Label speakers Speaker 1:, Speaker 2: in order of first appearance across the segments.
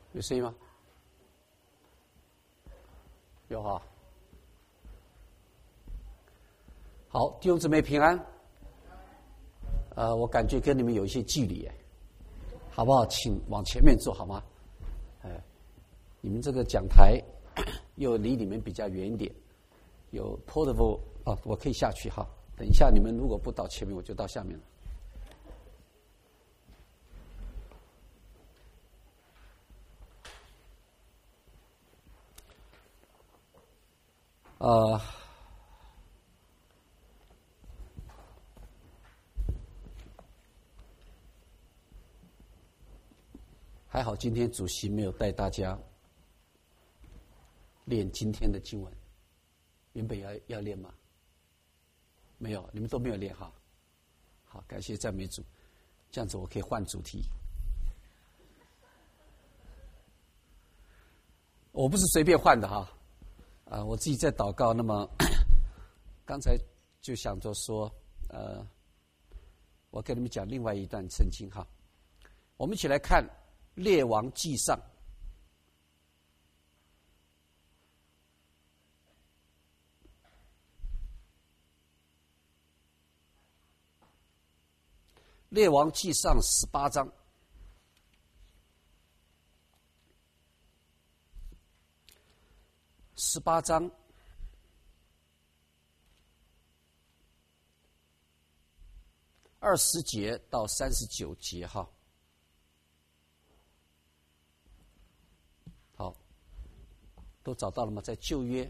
Speaker 1: 有声音吗？有哈。好，弟兄姊妹平安。我感觉跟你们有一些距离，好不好？请往前面坐好吗？你们这个讲台又离你们比较远一点，有 portable 啊，我可以下去哈。等一下你们如果不到前面，我就到下面了。还好今天主席没有带大家练今天的经文，原本要练吗？没有，你们都没有练哈。好，感谢赞美主，这样子我可以换主题。我不是随便换的哈，我自己在祷告。那么刚才就想着说，我跟你们讲另外一段圣经哈。我们一起来看《列王纪上》。列王纪上18章。18章20节到39节哈。好，都找到了吗？在旧约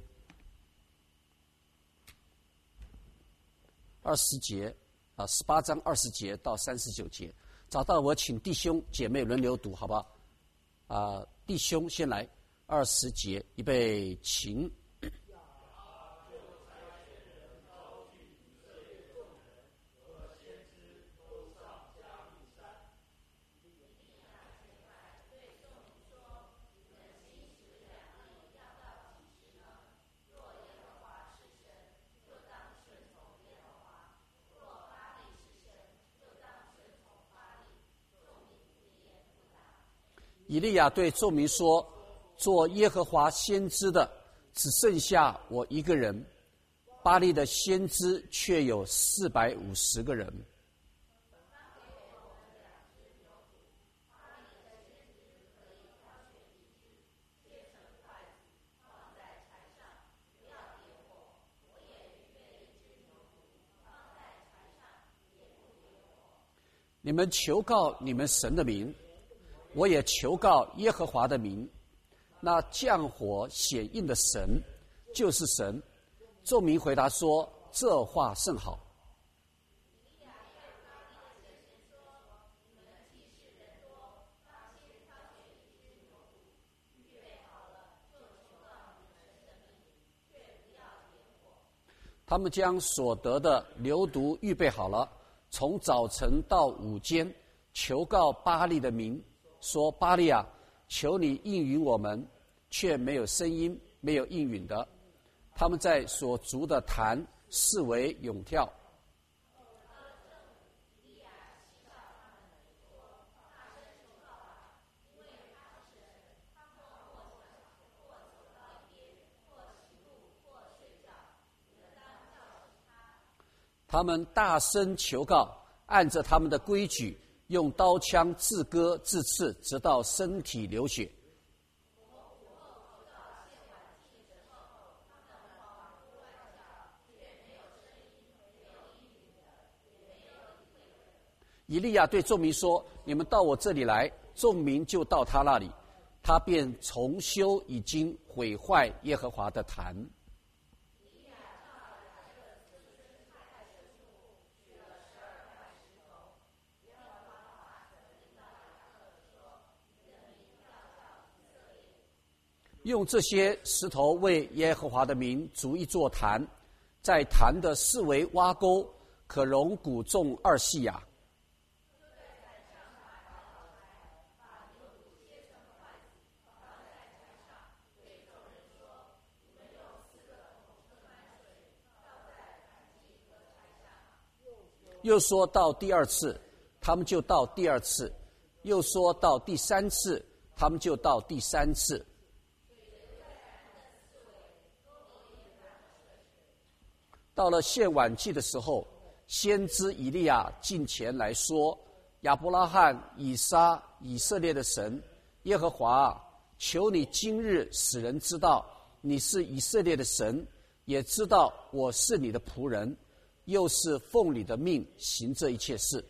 Speaker 1: 20节18章20节到39节，找到我请弟兄姐妹轮流读，好不好？弟兄先来，20节，预备，请。以利亚对众民说：“做耶和华先知的只剩下我一个人，巴力的先知却有450个人。”你们求告你们神的名，我也求告耶和华的名。那降火显应的神就是神。众民回答说：“这话甚好。”他们将所得的流毒预备好了，从早晨到午间，求告巴力的名，说：“巴力啊，求你应允我们。”却没有声音，没有应允的。他们在所筑的坛视为咏跳。他们大声求告，按着他们的规矩，用刀枪自割自刺，直到身体流血。以利亚对众民说：“你们到我这里来。”众民就到他那里，他便重修已经毁坏耶和华的坛。用这些石头为耶和华的名筑一座坛，在坛的四围挖沟，可容谷种2细亚。又说到第2次，他们就到第2次；又说到第3次， 他们就到第3次。到了献晚祭的时候，先知以利亚进前来说：亚伯拉罕、以撒、以色列的神耶和华，求你今日使人知道你是以色列的神，也知道我是你的仆人，又是奉你的命行这一切事。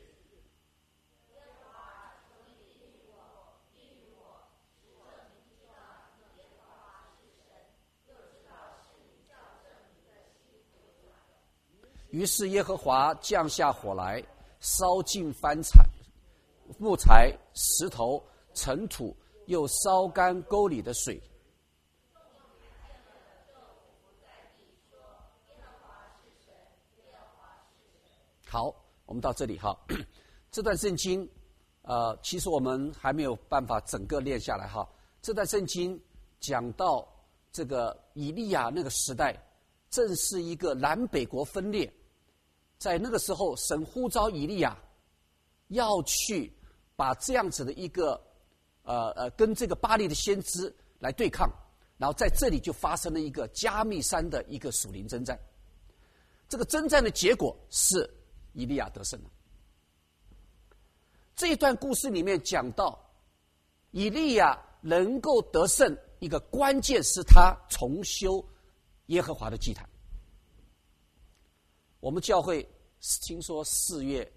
Speaker 1: 于是耶和华降下火来，烧尽翻柴、木材、石头、尘土，又烧干沟里的水。好，我们到这里哈。这段圣经，其实我们还没有办法整个念下来哈。这段圣经讲到这个以利亚那个时代，正是一个南北国分裂。在那个时候，神呼召以利亚要去把这样子的一个跟这个巴力的先知来对抗，然后在这里就发生了一个加密山的一个属灵征战。这个征战的结果是以利亚得胜了。这一段故事里面讲到，以利亚能够得胜，一个关键是他重修耶和华的祭坛。我们教会听说4月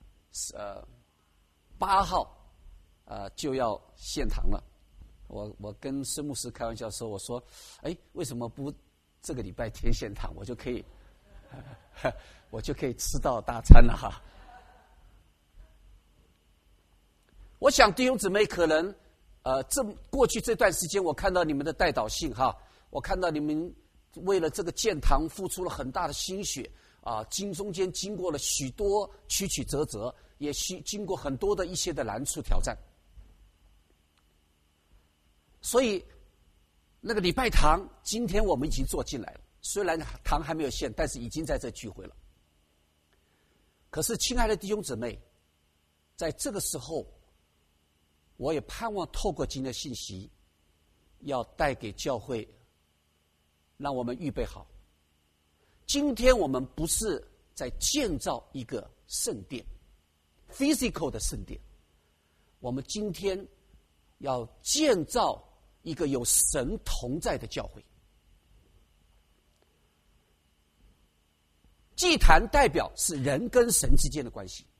Speaker 1: 8号就要献堂了。我跟孙牧师开玩笑说，我说，为什么不这个礼拜天献堂，我就可以吃到大餐了哈。我想弟兄姊妹可能过去这段时间，我看到你们的代祷信哈，我看到你们为了这个建堂付出了很大的心血中间经过了许多曲曲折折，也经过很多的一些的难处挑战。所以那个礼拜堂今天我们已经做进来了，虽然堂还没有献，但是已经在这聚会了。可是亲爱的弟兄姊妹，在这个时候，我也盼望透过今天的信息，要带给教会，让我们预备好。今天我们不是在建造一个圣殿 physical 的圣殿，我们今天要建造一个有神同在的教会。祭坛代表是人跟神之间的关系。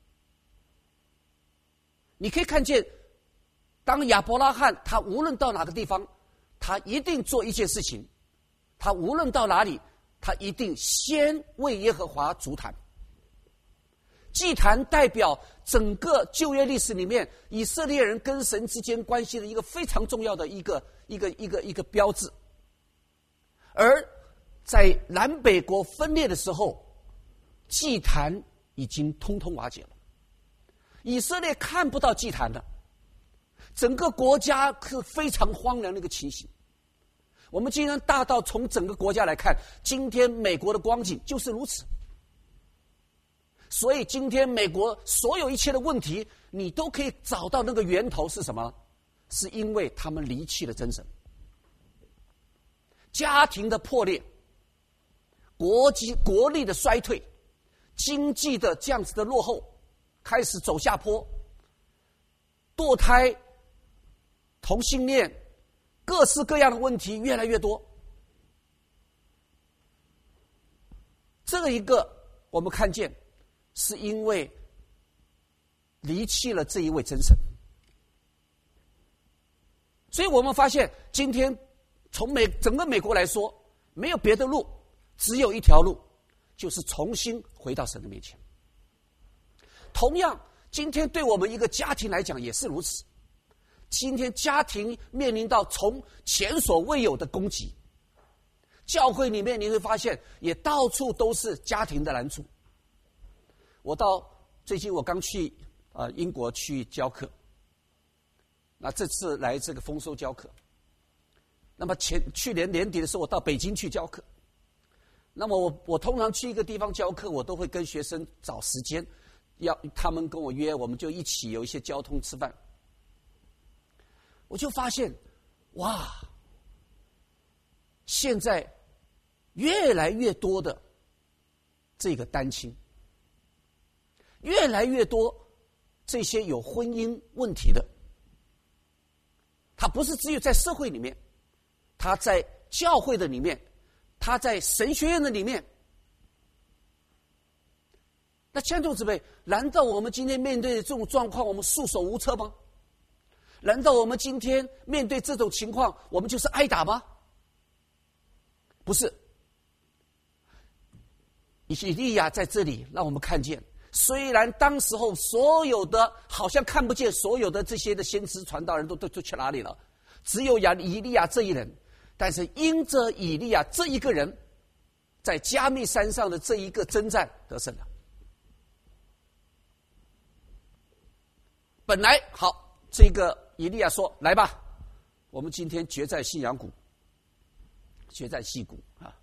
Speaker 1: 你可以看见，当亚伯拉罕他无论到哪个地方，他一定做一件事情，他无论到哪里，他一定先为耶和华筑坛。祭坛代表整个旧约历史里面以色列人跟神之间关系的一个非常重要的一个标志。而在南北国分裂的时候，祭坛已经通通瓦解了，以色列看不到祭坛了，整个国家是非常荒凉的一个情形。我们今天大到从整个国家来看，今天美国的光景就是如此。所以今天美国所有一切的问题，你都可以找到那个源头是什么？是因为他们离弃了真神。家庭的破裂，国力的衰退，经济的这样子的落后，开始走下坡，堕胎、同性恋，各式各样的问题越来越多。这一个我们看见，是因为离弃了这一位真神。所以我们发现，今天从整个美国来说，没有别的路，只有一条路，就是重新回到神的面前。同样，今天对我们一个家庭来讲也是如此。今天家庭面临到从前所未有的攻击，教会里面你会发现也到处都是家庭的难处。最近我刚去英国去教课，那这次来这个丰收教课。那么去年年底的时候，我到北京去教课。那么我通常去一个地方教课，我都会跟学生找时间，要他们跟我约，我们就一起有一些交通吃饭。 我就发现，哇，现在越来越多的这个单亲，越来越多这些有婚姻问题的，他不是只有在社会里面，他在教会的里面，他在神学院的里面。那亲爱的弟兄姊妹，难道我们今天面对的这种状况，我们束手无策吗？难道我们今天面对这种情况，我们就是挨打吗？不是。以利亚在这里让我们看见，虽然当时候所有的好像看不见，所有的这些的先知传道人都去哪里了，只有以利亚这一人，但是因着以利亚这一个人，在加密山上的这一个征战得胜了。本来好，这个以利亚说：“来吧，我们今天决在信阳谷，决在细谷啊。”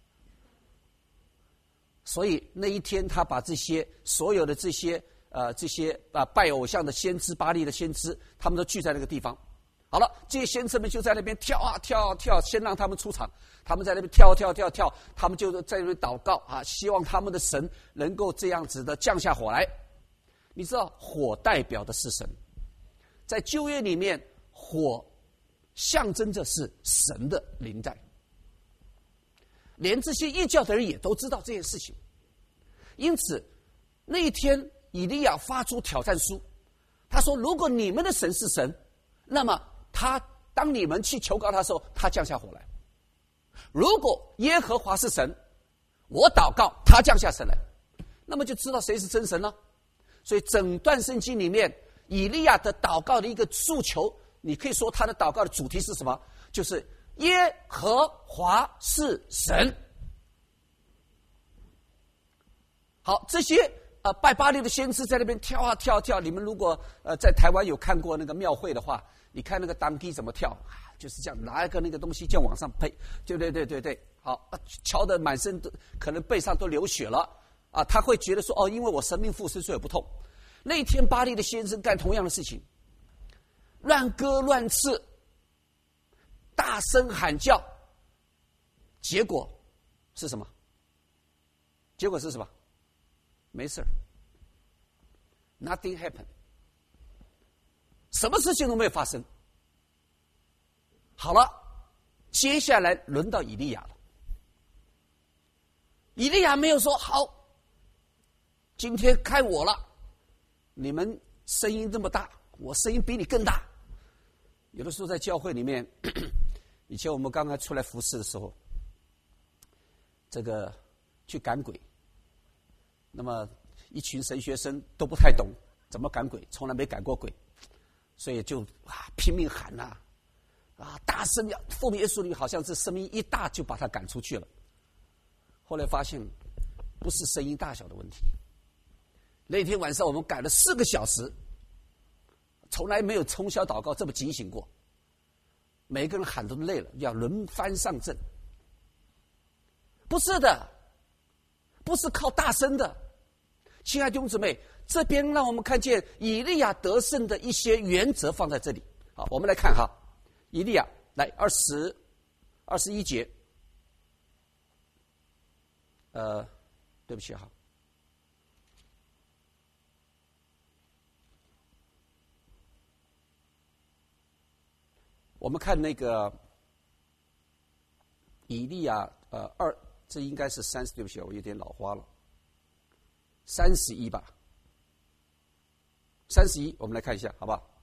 Speaker 1: 所以那一天，他把这些所有的这些拜偶像的先知、巴力的先知，他们都聚在那个地方。好了，这些先知们就在那边跳啊跳啊跳，先让他们出场。他们在那边跳，他们就在那边祷告啊，希望他们的神能够这样子的降下火来。你知道，火代表的是神。在旧约里面，火象征着是神的临在，连这些异教的人也都知道这件事情。因此，那一天以利亚发出挑战书，他说：“如果你们的神是神，那么当你们去求告他的时候，他降下火来；如果耶和华是神，我祷告他降下神来，那么就知道谁是真神了。”所以，整段圣经里面，以利亚的祷告的一个诉求，你可以说他的祷告的主题是什么？就是耶和华是神。好，这些拜巴力的先知在那边跳啊跳啊跳。你们如果在台湾有看过那个庙会的话，你看那个当机怎么跳，就是这样拿一个那个东西这样往上呸，对，好，敲得满身都可能背上都流血了啊！他会觉得说，哦，因为我神命附身，所以不痛。那一天巴力的先生干同样的事情，乱割乱刺，大声喊叫，结果是什么？没事 ，nothing happened， 什么事情都没有发生。好了，接下来轮到以利亚了。以利亚没有说好，今天开我了。你们声音这么大，我声音比你更大。有的时候在教会里面，以前我们刚刚出来服侍的时候，这个去赶鬼，那么一群神学生都不太懂怎么赶鬼，从来没赶过鬼，所以就拼命喊大声要奉耶稣名，好像是声音一大就把他赶出去了。后来发现不是声音大小的问题。那天晚上我们赶了4个小时，从来没有通宵祷告这么警醒过。每个人喊都累了，要轮番上阵。不是的，不是靠大声的。亲爱的弟兄姊妹，这边让我们看见以利亚得胜的一些原则放在这里。好，我们来看以利亚来21节。对不起我们看那个以利亚这应该是30，对不起，我有点老花了，31吧，31，我们来看一下，好不好？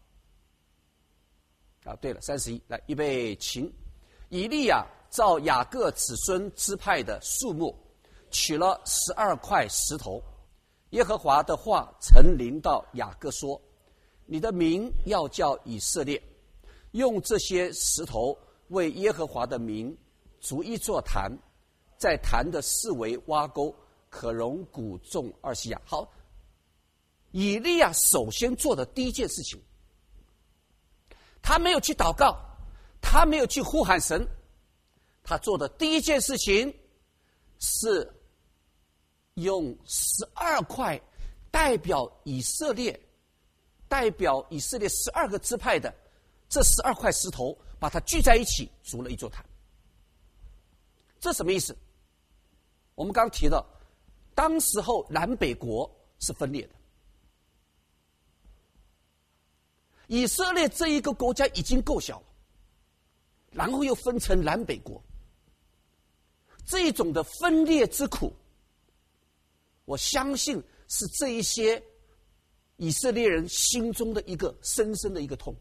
Speaker 1: 对了，31，来，预备，请。以利亚照雅各子孙支派的数目，取了12块石头。耶和华的话曾临到雅各说：“你的名要叫以色列。”用这些石头为耶和华的名逐一座坛，在坛的四围挖沟，可容谷种20亚。好，以利亚首先做的第一件事情，他没有去祷告，他没有去呼喊神，他做的第一件事情是用12块代表以色列12个支派的这12块石头把它聚在一起，筑了一座坛。这什么意思？我们刚刚提到，当时候南北国是分裂的，以色列这一个国家已经够小了，然后又分成南北国，这种的分裂之苦，我相信是这一些以色列人心中的一个深深的一个痛。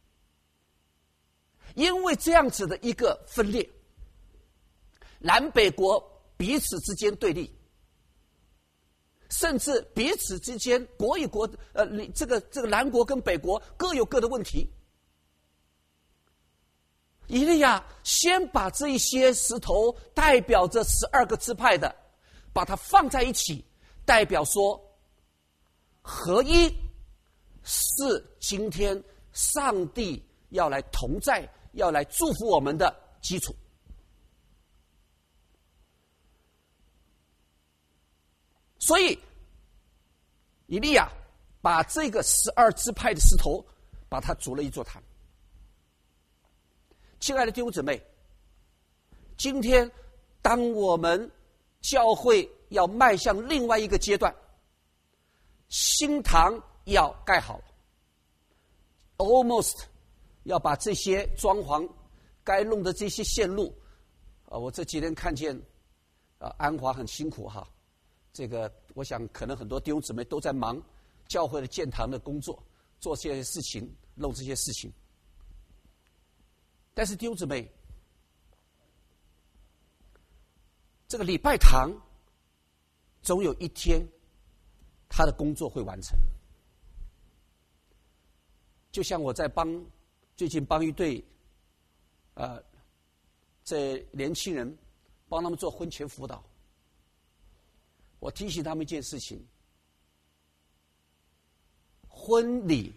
Speaker 1: 因为这样子的一个分裂，南北国彼此之间对立，甚至彼此之间国与国这个南国跟北国各有各的问题。以利亚先把这一些石头代表着12个支派的，把它放在一起，代表说合一是今天上帝要来同在，要来祝福我们的基础。所以以利亚把这个12支派的石头把它筑了一座坛。亲爱的弟兄姊妹，今天当我们教会要迈向另外一个阶段，新堂要盖好了， almost 要把这些装潢该弄的这些线路我这几天看见安华很辛苦哈，这个我想可能很多弟兄姊妹都在忙教会的建堂的工作，做这些事情，弄这些事情。但是弟兄姊妹，这个礼拜堂总有一天他的工作会完成。就像我在最近帮一对这年轻人帮他们做婚前辅导，我提醒他们一件事情：婚礼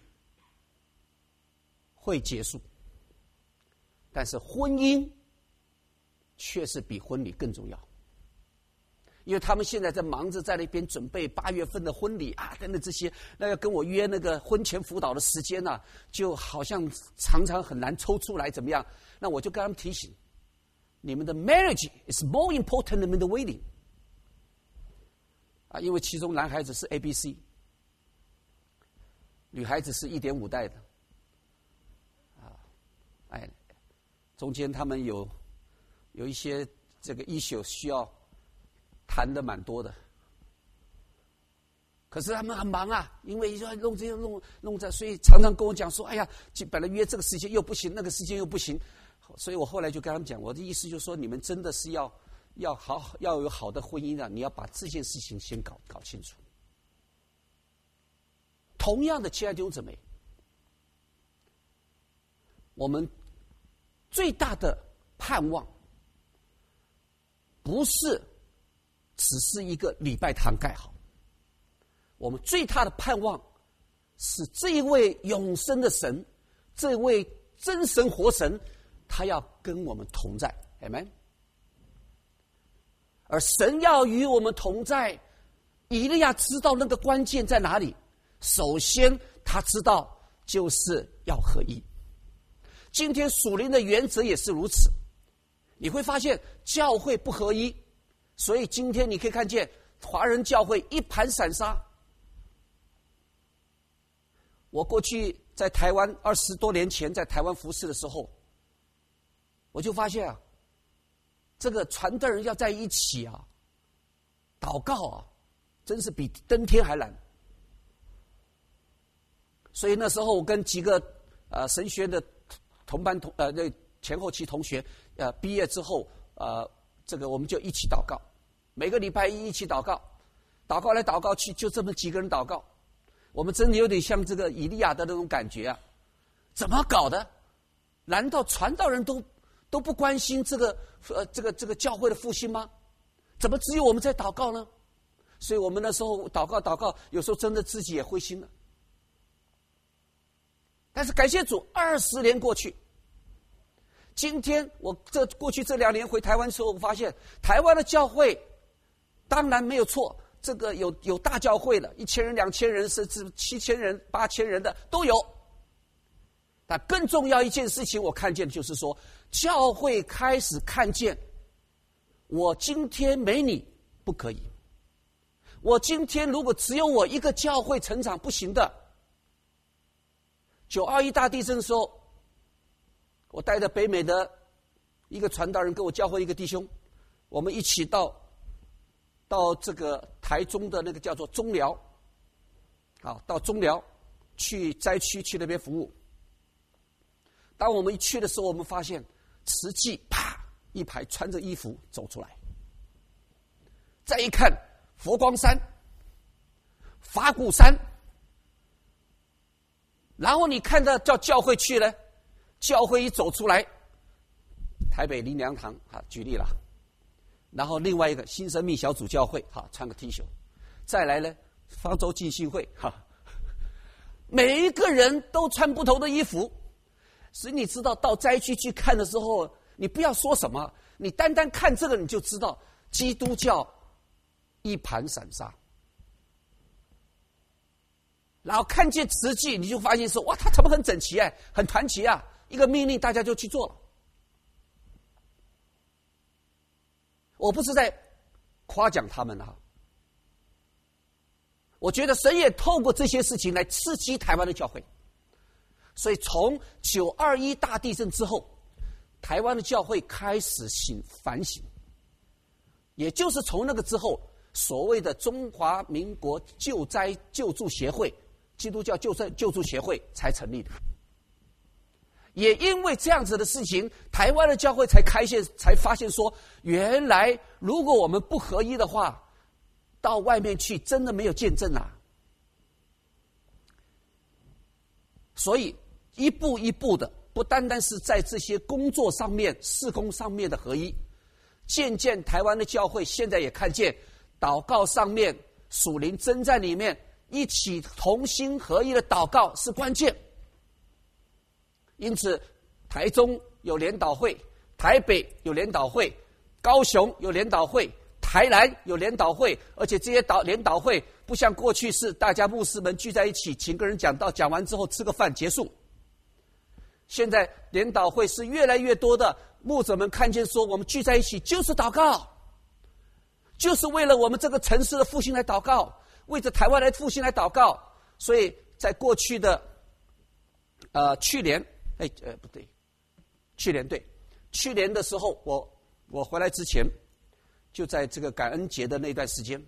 Speaker 1: 会结束，但是婚姻却是比婚礼更重要。因为他们现在在忙着在那边准备8月份的婚礼啊，等等这些，那要跟我约那个婚前辅导的时间啊，就好像常常很难抽出来，怎么样？那我就跟他们提醒，你们的 marriage is more important than the wedding。因为其中男孩子是 ABC， 女孩子是1.5代的，中间他们有一些这个issue需要谈的蛮多的，可是他们很忙啊，因为要弄这样弄这，所以常常跟我讲说：“哎呀，本来约这个时间又不行，那个时间又不行。”所以我后来就跟他们讲，我的意思就是说，你们真的是要有好的婚姻啊，你要把这件事情先搞清楚。同样的，亲爱的弟兄姊妹，我们最大的盼望不是只是一个礼拜堂盖好，我们最大的盼望是这一位永生的神，这位真神活神，他要跟我们同在 Amen。 而神要与我们同在，以利亚知道那个关键在哪里。首先他知道就是要合一。今天属灵的原则也是如此，你会发现教会不合一，所以今天你可以看见华人教会一盘散沙。我过去在台湾20多年前在台湾服事的时候，我就发现这个传道人要在一起祷告真是比登天还难。所以那时候我跟几个神学院的同班前后期同学毕业之后这个我们就一起祷告，每个礼拜一起祷告，祷告来祷告去，就这么几个人祷告。我们真的有点像这个以利亚的那种感觉怎么搞的？难道传道人都不关心这个教会的复兴吗？怎么只有我们在祷告呢？所以我们那时候祷告，有时候真的自己也灰心了。但是感谢主，20年过去，今天我过去这2年回台湾的时候，我发现台湾的教会当然没有错，这个有大教会的，1000人、2000人，甚至7000人、8000人的都有。 但更重要一件事情，我看见的就是说，教会开始看见，我今天没你不可以。我今天如果只有我一个教会成长不行的。921大地震的时候，我带着北美的一个传道人跟我教会一个弟兄，我们一起到这个台中的那个叫做中寮，到中寮去灾区去那边服务。当我们一去的时候，我们发现慈济啪一排穿着衣服走出来，再一看佛光山、法鼓山，然后你看到叫教会去了，教会一走出来，台北林良堂举例了，然后另外一个新生命小组教会穿个 T 恤，再来呢方舟浸信会每一个人都穿不同的衣服。所以你知道到灾区去看的时候，你不要说什么，你单单看这个你就知道基督教一盘散沙。然后看见慈济，你就发现说，哇，他怎么很整齐很团结啊，一个命令大家就去做了。我不是在夸奖他们我觉得神也透过这些事情来刺激台湾的教会。所以从921大地震之后，台湾的教会开始反省，也就是从那个之后，所谓的中华民国救灾救助协会、基督教救灾救助协会才成立的。也因为这样子的事情，台湾的教会才发现说，原来如果我们不合一的话，到外面去真的没有见证所以一步一步的，不单单是在这些工作上面、事工上面的合一，渐渐台湾的教会现在也看见，祷告上面、属灵征战里面，一起同心合一的祷告是关键。因此，台中有联祷会，台北有联祷会，高雄有联祷会，台南有联祷会，而且这些联祷会不像过去是大家牧师们聚在一起，请个人讲道，讲完之后吃个饭结束。现在联祷会是越来越多的牧者们看见说，我们聚在一起就是祷告，就是为了我们这个城市的复兴来祷告，为着台湾来复兴来祷告。所以在过去的去年的时候，我回来之前，就在这个感恩节的那段时间，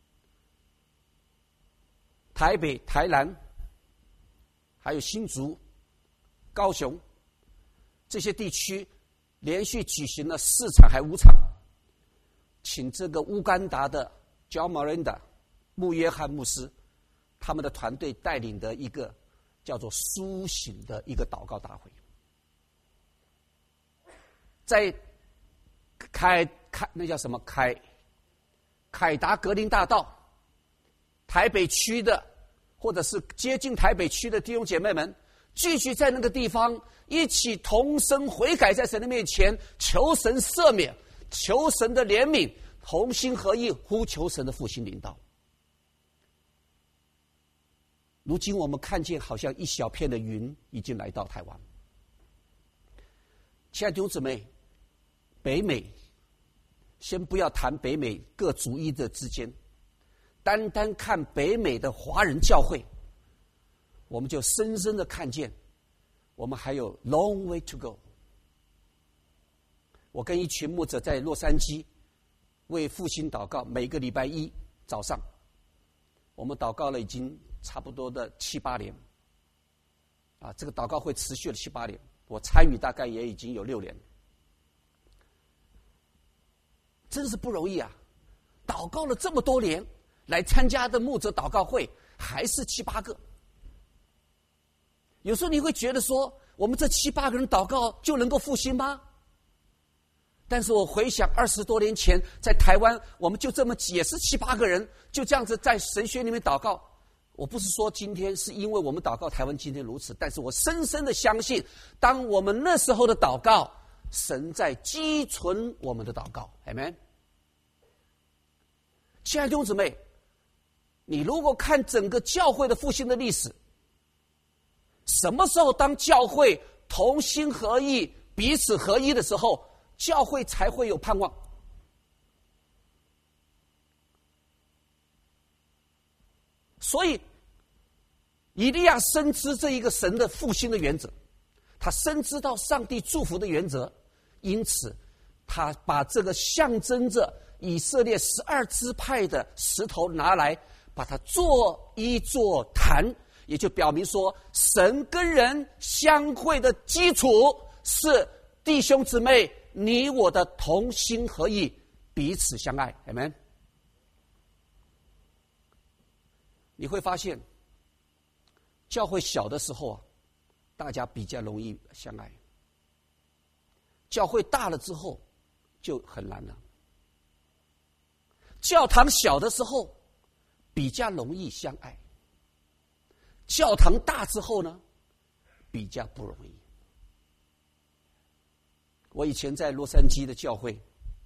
Speaker 1: 台北、台南，还有新竹、高雄这些地区连续举行了4场还5场，请这个乌干达的 John Miranda 穆约翰牧师他们的团队带领的一个叫做苏醒的一个祷告大会，在那叫什么凯达格林大道，台北区的或者是接近台北区的弟兄姐妹们聚集在那个地方，一起同声悔改，在神的面前求神赦免，求神的怜悯，同心合意呼求神的复兴领导。如今我们看见好像一小片的云已经来到台湾。亲爱的弟兄姊妹，北美先不要谈北美各族裔的之间，单单看北美的华人教会，我们就深深的看见我们还有 long way to go。 我跟一群牧者在洛杉矶为复兴祷告，每个礼拜一早上我们祷告了已经差不多的7、8年这个祷告会持续了7、8年，我参与大概也已经有6年，真是不容易啊！祷告了这么多年，来参加的牧者祷告会还是7、8个。有时候你会觉得说，我们这7、8个人祷告就能够复兴吗？但是我回想20多年前在台湾，我们就这么也是7、8个人，就这样子在神学里面祷告。我不是说今天是因为我们祷告台湾今天如此，但是我深深的相信，当我们那时候的祷告，神在积存我们的祷告。 Amen。 亲爱的弟兄姊妹，你如果看整个教会的复兴的历史， 什么时候当教会同心合意、彼此合一的时候，教会才会有盼望。所以以利亚深知这一个神的复兴的原则，他深知到上帝祝福的原则，因此他把这个象征着以色列12支派的石头拿来，把它做一座坛，也就表明说，神跟人相会的基础是弟兄姊妹你我的同心合意，彼此相爱。 Amen。 你会发现教会小的时候啊，大家比较容易相爱，教会大了之后就很难了。教堂小的时候比较容易相爱，教堂大之后呢比较不容易。我以前在洛杉矶的教会，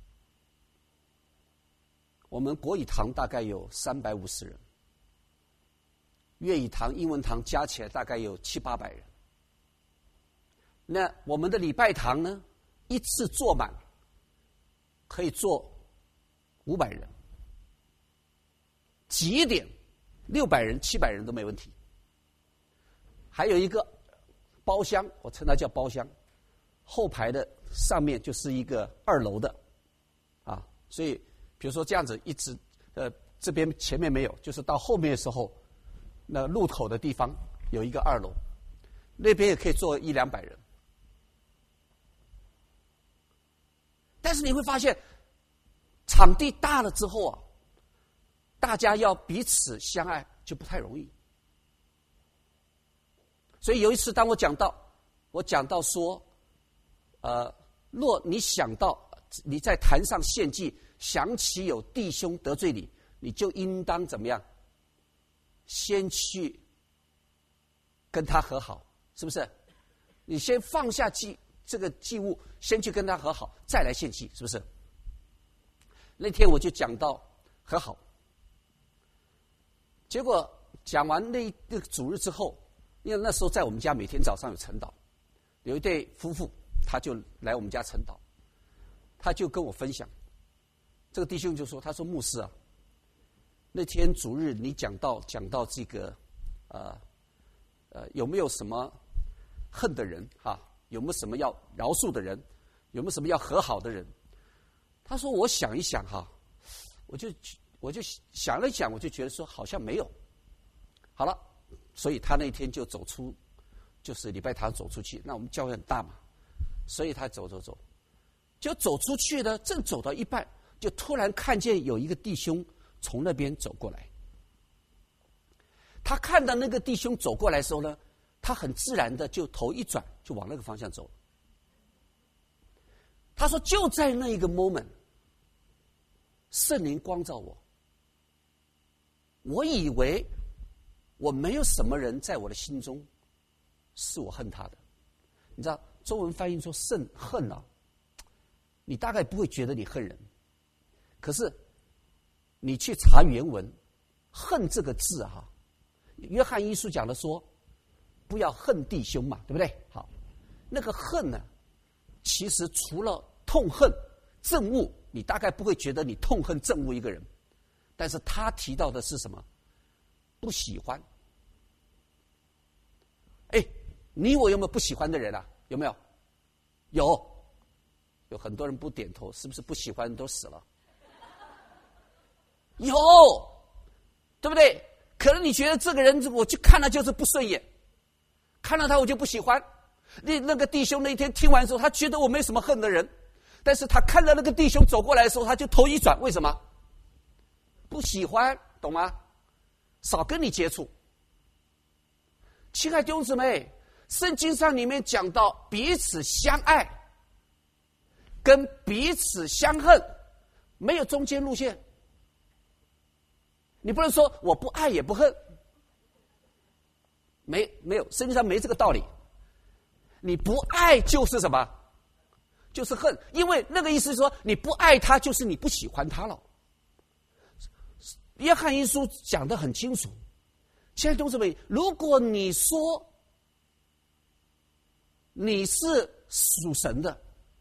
Speaker 1: 我们国语堂大概有350人，粤语堂、英文堂加起来大概有700-800人。那我们的礼拜堂呢，一次坐满可以坐500人，挤一点600人、700人都没问题。还有一个包厢，我称它叫包厢，后排的上面就是一个2楼的，啊，所以比如说这样子一直这边前面没有，就是到后面的时候，那路口的地方有一个2楼，那边也可以坐100-200人。但是你会发现，场地大了之后啊，大家要彼此相爱就不太容易。所以有一次，当我讲到说，若你想到你在坛上献祭，想起有弟兄得罪你，你就应当怎么样？先去跟他和好，是不是？你先放下这个祭物，先去跟他和好，再来献祭，是不是？那天我就讲到和好，结果讲完那个主日之后，因为那时候在我们家每天早上有晨祷，有一对夫妇他就来我们家晨祷，他就跟我分享，这个弟兄就说，他说牧师啊，那天主日你讲到这个有没有什么恨的人哈？有没有什么要饶恕的人？有没有什么要和好的人？他说我想一想哈，我就想了想，我就觉得说好像没有。好了，所以他那天就走出，就是礼拜堂走出去。那我们教会很大嘛，所以他走，就走出去呢，正走到一半，就突然看见有一个弟兄从那边走过来。他看到那个弟兄走过来的时候呢，他很自然的就头一转，就往那个方向走了。他说就在那一个 moment， 圣灵光照我，我以为我没有什么人在我的心中是我恨他的。你知道中文翻译说恨啊，你大概不会觉得你恨人，可是你去查原文，恨这个字啊，约翰一书讲的说不要恨弟兄嘛，对不对？好，那个恨呢，其实除了痛恨憎恶，你大概不会觉得你痛恨憎恶一个人，但是他提到的是什么？不喜欢。哎，你我有没有不喜欢的人啊？有没有？有很多人不点头，是不是不喜欢都死了？有，对不对？可能你觉得这个人，我就看他就是不顺眼，看到他我就不喜欢。那个弟兄那一天听完之后，他觉得我没什么恨的人，但是他看到那个弟兄走过来的时候，他就头一转，为什么？不喜欢，懂吗？少跟你接触。亲爱的弟兄姊妹，圣经上里面讲到彼此相爱跟彼此相恨，没有中间路线。你不能说我不爱也不恨，没有，圣经上没这个道理。你不爱就是什么？就是恨，因为那个意思是说你不爱他，就是你不喜欢他了。约翰一书讲得很清楚，亲爱的弟兄姊妹，如果你说你是属神的，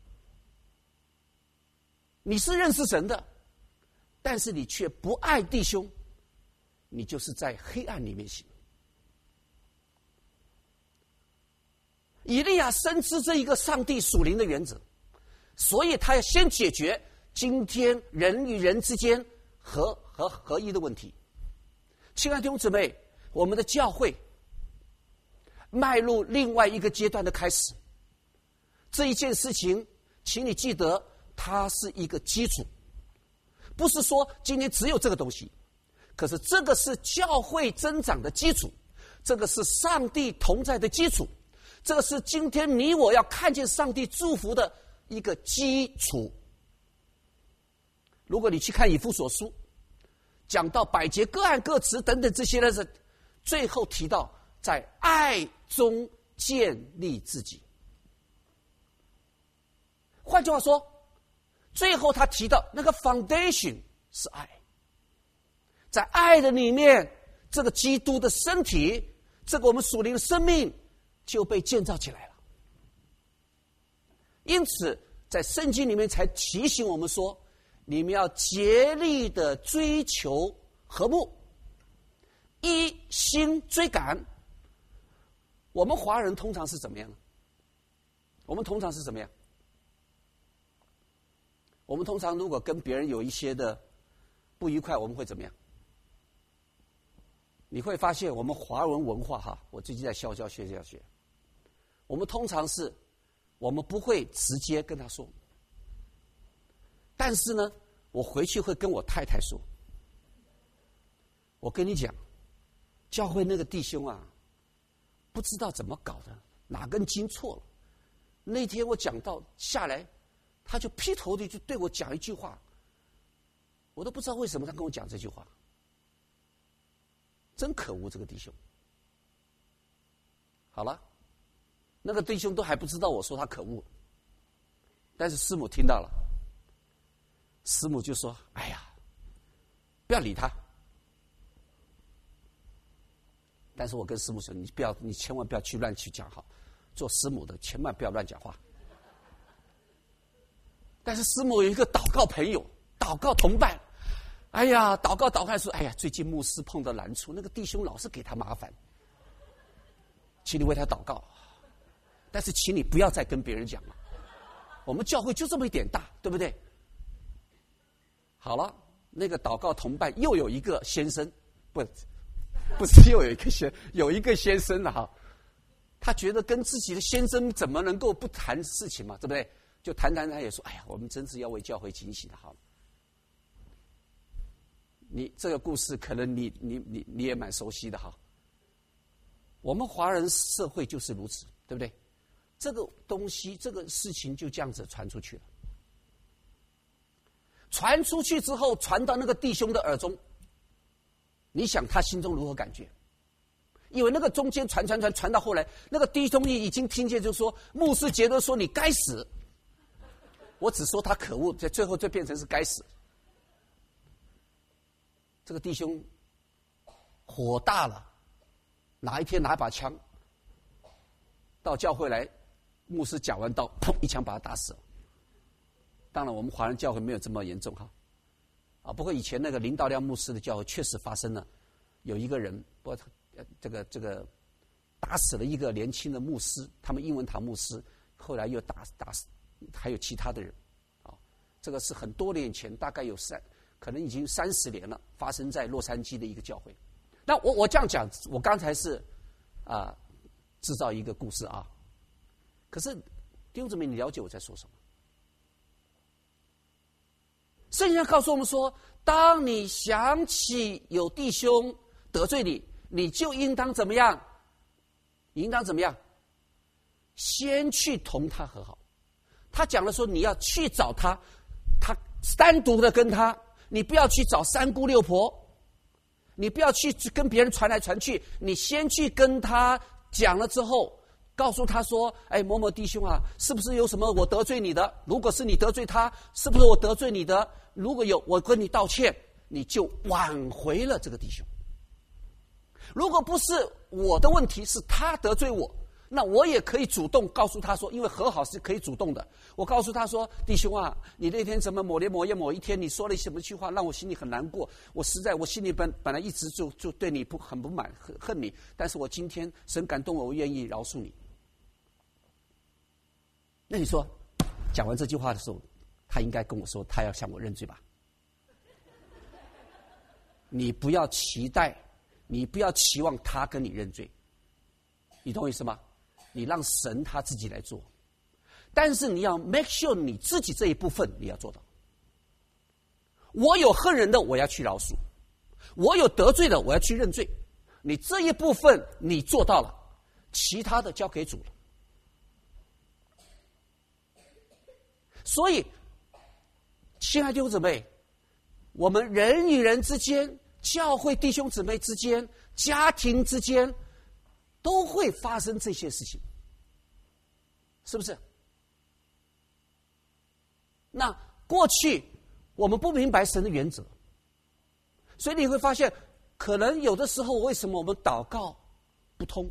Speaker 1: 你是认识神的，但是你却不爱弟兄，你就是在黑暗里面行。以利亚深知这一个上帝属灵的原则，所以他要先解决今天人与人之间合一的问题。亲爱的弟兄姊妹，我们的教会迈入另外一个阶段的开始。这一件事情，请你记得，它是一个基础，不是说今天只有这个东西，可是这个是教会增长的基础，这个是上帝同在的基础，这个是今天你我要看见上帝祝福的一个基础。如果你去看以弗所书，讲到百节各案各词等等这些的，最后提到在爱中建立自己。换句话说，最后他提到那个 foundation 是爱，在爱的里面，这个基督的身体，这个我们属灵的生命就被建造起来了。因此在圣经里面才提醒我们说，你们要竭力的追求和睦，一心追赶。我们华人通常是怎么样呢？我们通常是怎么样？我们通常如果跟别人有一些的不愉快，我们会怎么样？你会发现我们华文文化哈，我最近在校教学，我们通常是我们不会直接跟他说，但是呢，我回去会跟我太太说，我跟你讲，教会那个弟兄啊，不知道怎么搞的，哪根筋错了。那天我讲到下来，他就劈头的就对我讲一句话，我都不知道为什么他跟我讲这句话，真可恶这个弟兄。好了，那个弟兄都还不知道我说他可恶，但是师母听到了，师母就说：“哎呀，不要理他。”但是我跟师母说：“你千万不要去乱去讲哈，做师母的千万不要乱讲话。”但是师母有一个祷告朋友、祷告同伴，哎呀，祷告说：“哎呀，最近牧师碰到难处，那个弟兄老是给他麻烦，请你为他祷告。但是请你不要再跟别人讲了，我们教会就这么一点大，对不对？”好了，那个祷告同伴又有一个先生，不是又有一个先生了哈。他觉得跟自己的先生怎么能够不谈事情嘛，对不对？就谈，他也说：“哎呀，我们真是要为教会警醒的哈。”你这个故事可能你也蛮熟悉的哈。我们华人社会就是如此，对不对？这个东西，这个事情就这样子传出去了。传出去之后，传到那个弟兄的耳中，你想他心中如何感觉？因为那个中间传到后来，那个弟兄已经听见，就说牧师觉得说你该死，我只说他可恶，在最后就变成是该死。这个弟兄火大了，哪一天拿把枪到教会来，牧师讲完道，砰一枪把他打死了。当然我们华人教会没有这么严重哈，不过以前那个林道亮牧师的教会确实发生了，有一个人不这个打死了一个年轻的牧师，他们英文堂牧师，后来又打死还有其他的人，这个是很多年前，大概可能已经30年了，发生在洛杉矶的一个教会。那我这样讲，我刚才是制造一个故事啊，可是弟兄姊妹，你了解我在说什么？圣经上告诉我们说，当你想起有弟兄得罪你，你就应当怎么样？应当怎么样？先去同他和好。他讲了说，你要去找他，他单独的跟他，你不要去找三姑六婆，你不要去跟别人传来传去，你先去跟他讲了之后，告诉他说：“哎，某某弟兄啊，是不是有什么我得罪你的？如果是你得罪他，是不是我得罪你的？如果有，我跟你道歉，你就挽回了这个弟兄。如果不是我的问题，是他得罪我， 那我也可以主动告诉他说，因为和好是可以主动的。我告诉他说：“弟兄啊，你那天怎么某年某月某一天你说了什么句话，让我心里很难过。我实在我心里本来一直就对你很不满，恨你。但是我今天神感动我，我愿意饶恕你。”那你说，讲完这句话的时候，他应该跟我说，他要向我认罪吧？你不要期待，你不要期望他跟你认罪，你懂我意思吗？你让神他自己来做，但是你要 make sure 你自己这一部分你要做到。我有恨人的，我要去饶恕；我有得罪的，我要去认罪。你这一部分你做到了，其他的交给主了。所以，亲爱的弟兄姊妹，我们人与人之间、教会弟兄姊妹之间、家庭之间，都会发生这些事情，是不是？那过去我们不明白神的原则，所以你会发现，可能有的时候为什么我们祷告不通？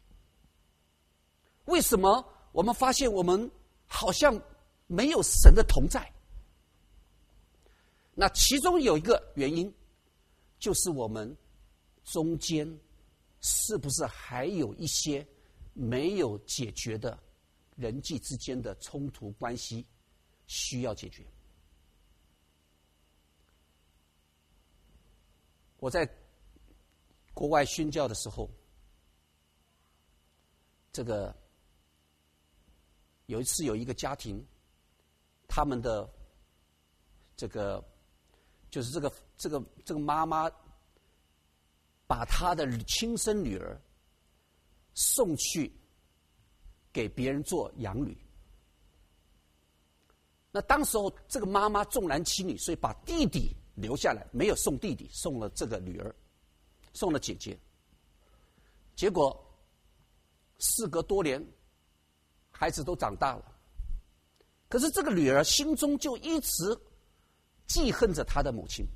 Speaker 1: 为什么我们发现我们好像没有神的同在？那其中有一个原因，就是我们中间是不是还有一些没有解决的人际之间的冲突关系需要解决？我在国外宣教的时候，这个有一次有一个家庭，他们的这个就是这个妈妈把她的亲生女儿送去给别人做养女。那当时候这个妈妈重男轻女，所以把弟弟留下来，没有送弟弟，送了这个女儿，送了姐姐。结果事隔多年，孩子都长大了，可是这个女儿心中就一直记恨着她的母亲，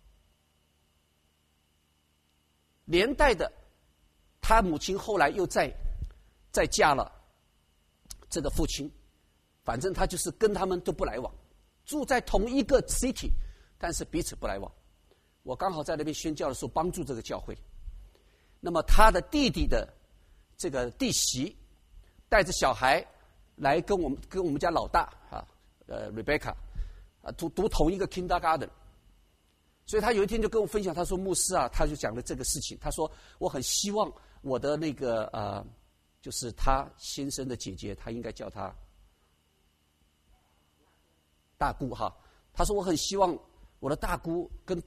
Speaker 1: 连带的，她母亲后来又再嫁了这个父亲，反正她就是跟他们都不来往，住在同一个 city， 但是彼此不来往。我刚好在那边宣教的时候帮助这个教会，那么他的弟弟的这个弟媳带着小孩来跟我们家老大Rebecca 读同一个 kindergarten， 所以他有一天就跟我分享，他说牧师啊，他就讲了这个事情，他说我很希望我的那个就是他先生的姐姐，他应该叫他大姑哈，他说我很希望我的大姑跟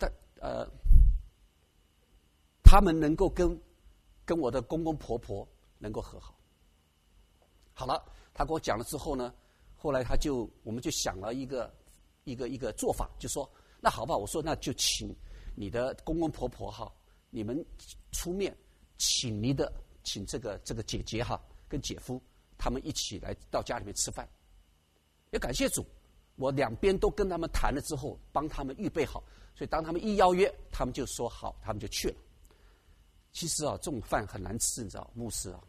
Speaker 1: 他们能够跟我的公公婆婆能够和好。好了，他跟我讲了之后呢，后来我们就想了一个做法，就说那好吧，我说那就请你的公公婆婆哈，你们出面请这个姐姐哈跟姐夫他们一起来到家里面吃饭。也感谢主，我两边都跟他们谈了之后，帮他们预备好，所以当他们一邀约，他们就说好，他们就去了。其实啊，这种饭很难吃，你知道，牧师啊。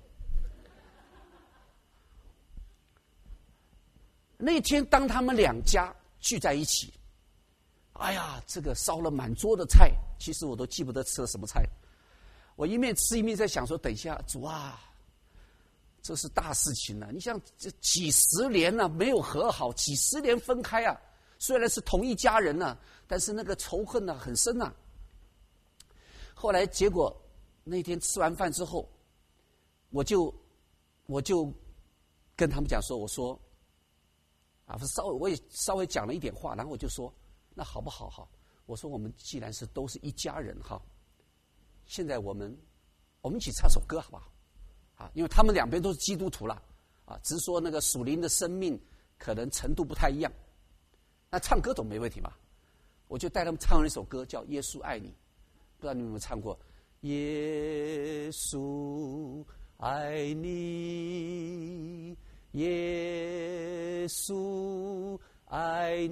Speaker 1: 那天当他们两家聚在一起，哎呀，这个烧了满桌的菜，其实我都记不得吃了什么菜。我一面吃一面在想说，等一下，主啊，这是大事情了。你像这几十年了，没有和好，几十年分开啊，虽然是同一家人啊，但是那个仇恨啊很深啊。后来结果那天吃完饭之后，我就跟他们讲说，我说我也稍微讲了一点话，然后我就说，那好不好哈？我说我们既然都是一家人哈，现在我们一起唱首歌好不好？啊，因为他们两边都是基督徒了，啊，只是说那个属灵的生命可能程度不太一样。那唱歌总没问题嘛？我就带他们唱了一首歌，叫《耶稣爱你》，不知道你们有没有唱过？耶稣爱你，耶稣爱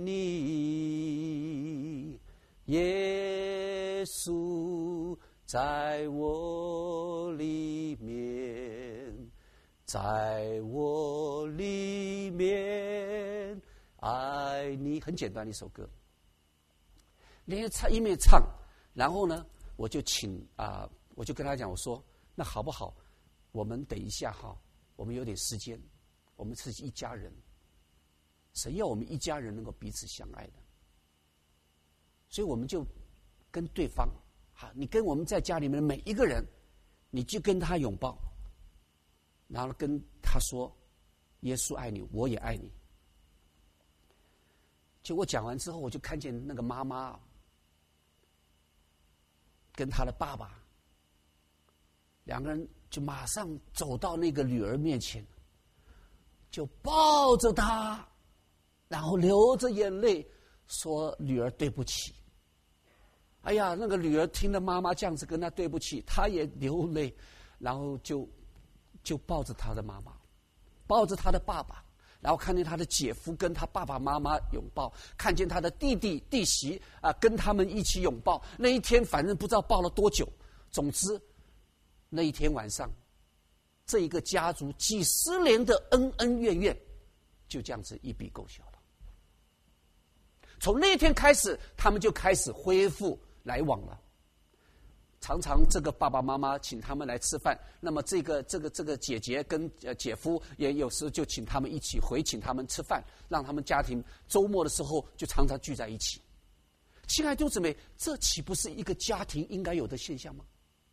Speaker 1: 你，耶稣在我里面， 在我里面爱你。很简单的一首歌，连唱一面唱，然后呢，我就跟他讲，我说那好不好？我们等一下哈，我们有点时间，我们是一家人，神要我们一家人能够彼此相爱的，所以我们就跟对方，你跟我们在家里面的每一个人，你就跟他拥抱，然后跟他说：“耶稣爱你，我也爱你。”结果讲完之后，我就看见那个妈妈跟他的爸爸两个人就马上走到那个女儿面前，就抱着她，然后流着眼泪说：“女儿对不起。”哎呀，那个女儿听了妈妈这样子跟她对不起，她也流泪，然后就抱着她的妈妈，抱着她的爸爸，然后看见她的姐夫跟她爸爸妈妈拥抱，看见她的弟弟弟媳跟他们一起拥抱。那一天反正不知道抱了多久，总之那一天晚上，这一个家族几十年的恩恩怨怨就这样子一笔勾销了。从那天开始，他们就开始恢复来往了。常常这个爸爸妈妈请他们来吃饭，那么这个姐姐跟姐夫也有时就请他们一起回请他们吃饭，让他们家庭周末的时候就常常聚在一起。亲爱的弟兄姊妹，这岂不是一个家庭应该有的现象吗？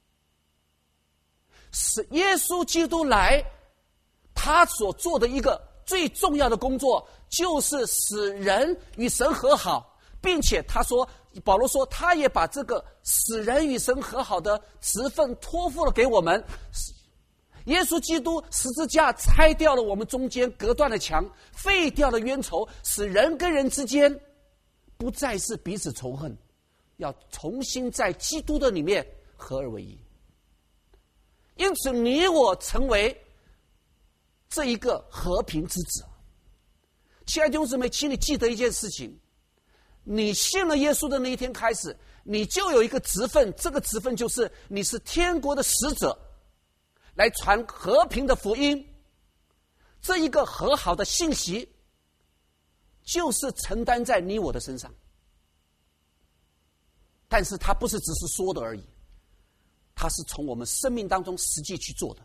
Speaker 1: 是耶稣基督来，他所做的一个最重要的工作，就是使人与神和好，并且保罗说，他也把这个使人与神和好的职分托付了给我们。耶稣基督十字架拆掉了我们中间隔断的墙，废掉了冤仇，使人跟人之间不再是彼此仇恨，要重新在基督的里面合而为一。因此你我成为这一个和平之子。亲爱的弟兄姊妹，请你记得一件事情，你信了耶稣的那一天开始，你就有一个职分，这个职分就是你是天国的使者，来传和平的福音。这一个和好的信息就是承担在你我的身上，但是它不是只是说的而已，它是从我们生命当中实际去做的。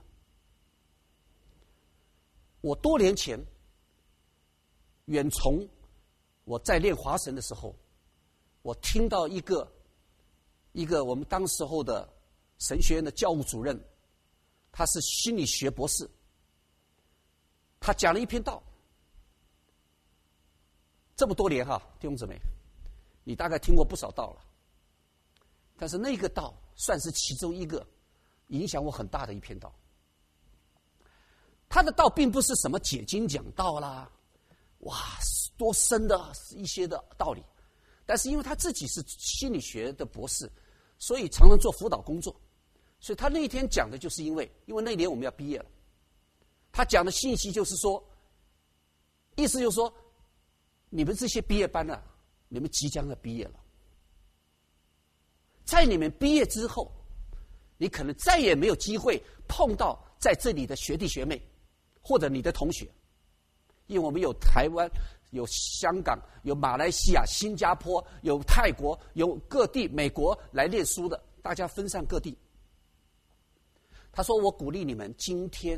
Speaker 1: 我多年前远从我在练华神的时候，我听到一个我们当时候的神学院的教务主任，他是心理学博士，他讲了一篇道。这么多年弟兄姊妹，你大概听过不少道了，但是那个道算是其中一个影响我很大的一篇道。他的道并不是什么解经讲道啦，多深的一些的道理，但是因为他自己是心理学的博士，所以常常做辅导工作，所以他那一天讲的就是因为那年我们要毕业了，他讲的信息就是说，意思就是说，你们这些毕业班你们即将要毕业了，在你们毕业之后，你可能再也没有机会碰到在这里的学弟学妹或者你的同学，因为我们有台湾，有香港，有马来西亚、新加坡，有泰国，有各地美国来念书的，大家分散各地。他说，我鼓励你们今天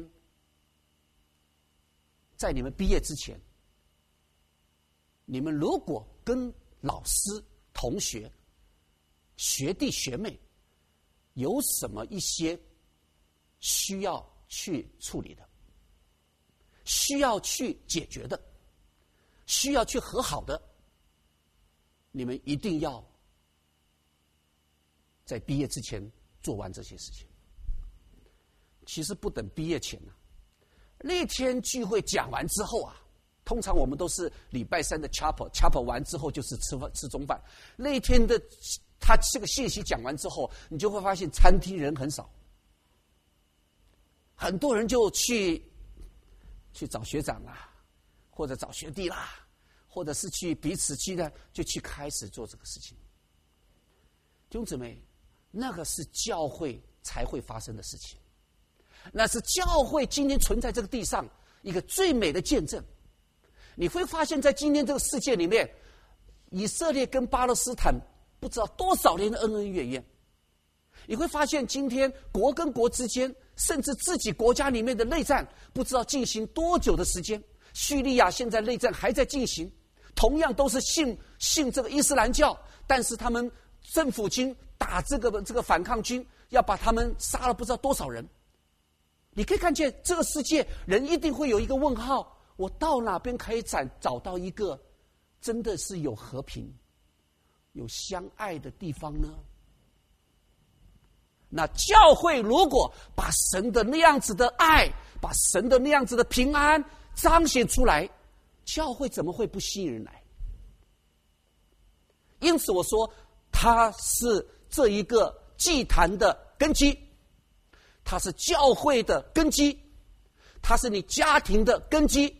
Speaker 1: 在你们毕业之前，你们如果跟老师、同学、学弟学妹有什么一些需要去处理的，需要去解决的，需要去和好的，你们一定要在毕业之前做完这些事情。其实不等毕业前那天聚会讲完之后通常我们都是礼拜三的 chapel 完之后就是吃中饭。那一天的他这个信息讲完之后，你就会发现餐厅人很少，很多人就去找学长或者找学弟或者是去彼此就去开始做这个事情。弟兄姊妹，那个是教会才会发生的事情。 那是教会今天存在这个地上一个最美的见证。你会发现在今天这个世界里面，以色列跟巴勒斯坦不知道多少年的恩恩怨怨。你会发现今天国跟国之间，甚至自己国家里面的内战不知道进行多久的时间。叙利亚现在内战还在进行，同样都是信这个伊斯兰教，但是他们政府军打这个反抗军，要把他们杀了不知道多少人。你可以看见这个世界人一定会有一个问号，我到哪边可以找到一个真的是有和平有相爱的地方呢？那教会如果把神的那样子的爱，把神的那样子的平安彰显出来，教会怎么会不吸引人来？因此我说它是这一个祭坛的根基，它是教会的根基，它是你家庭的根基。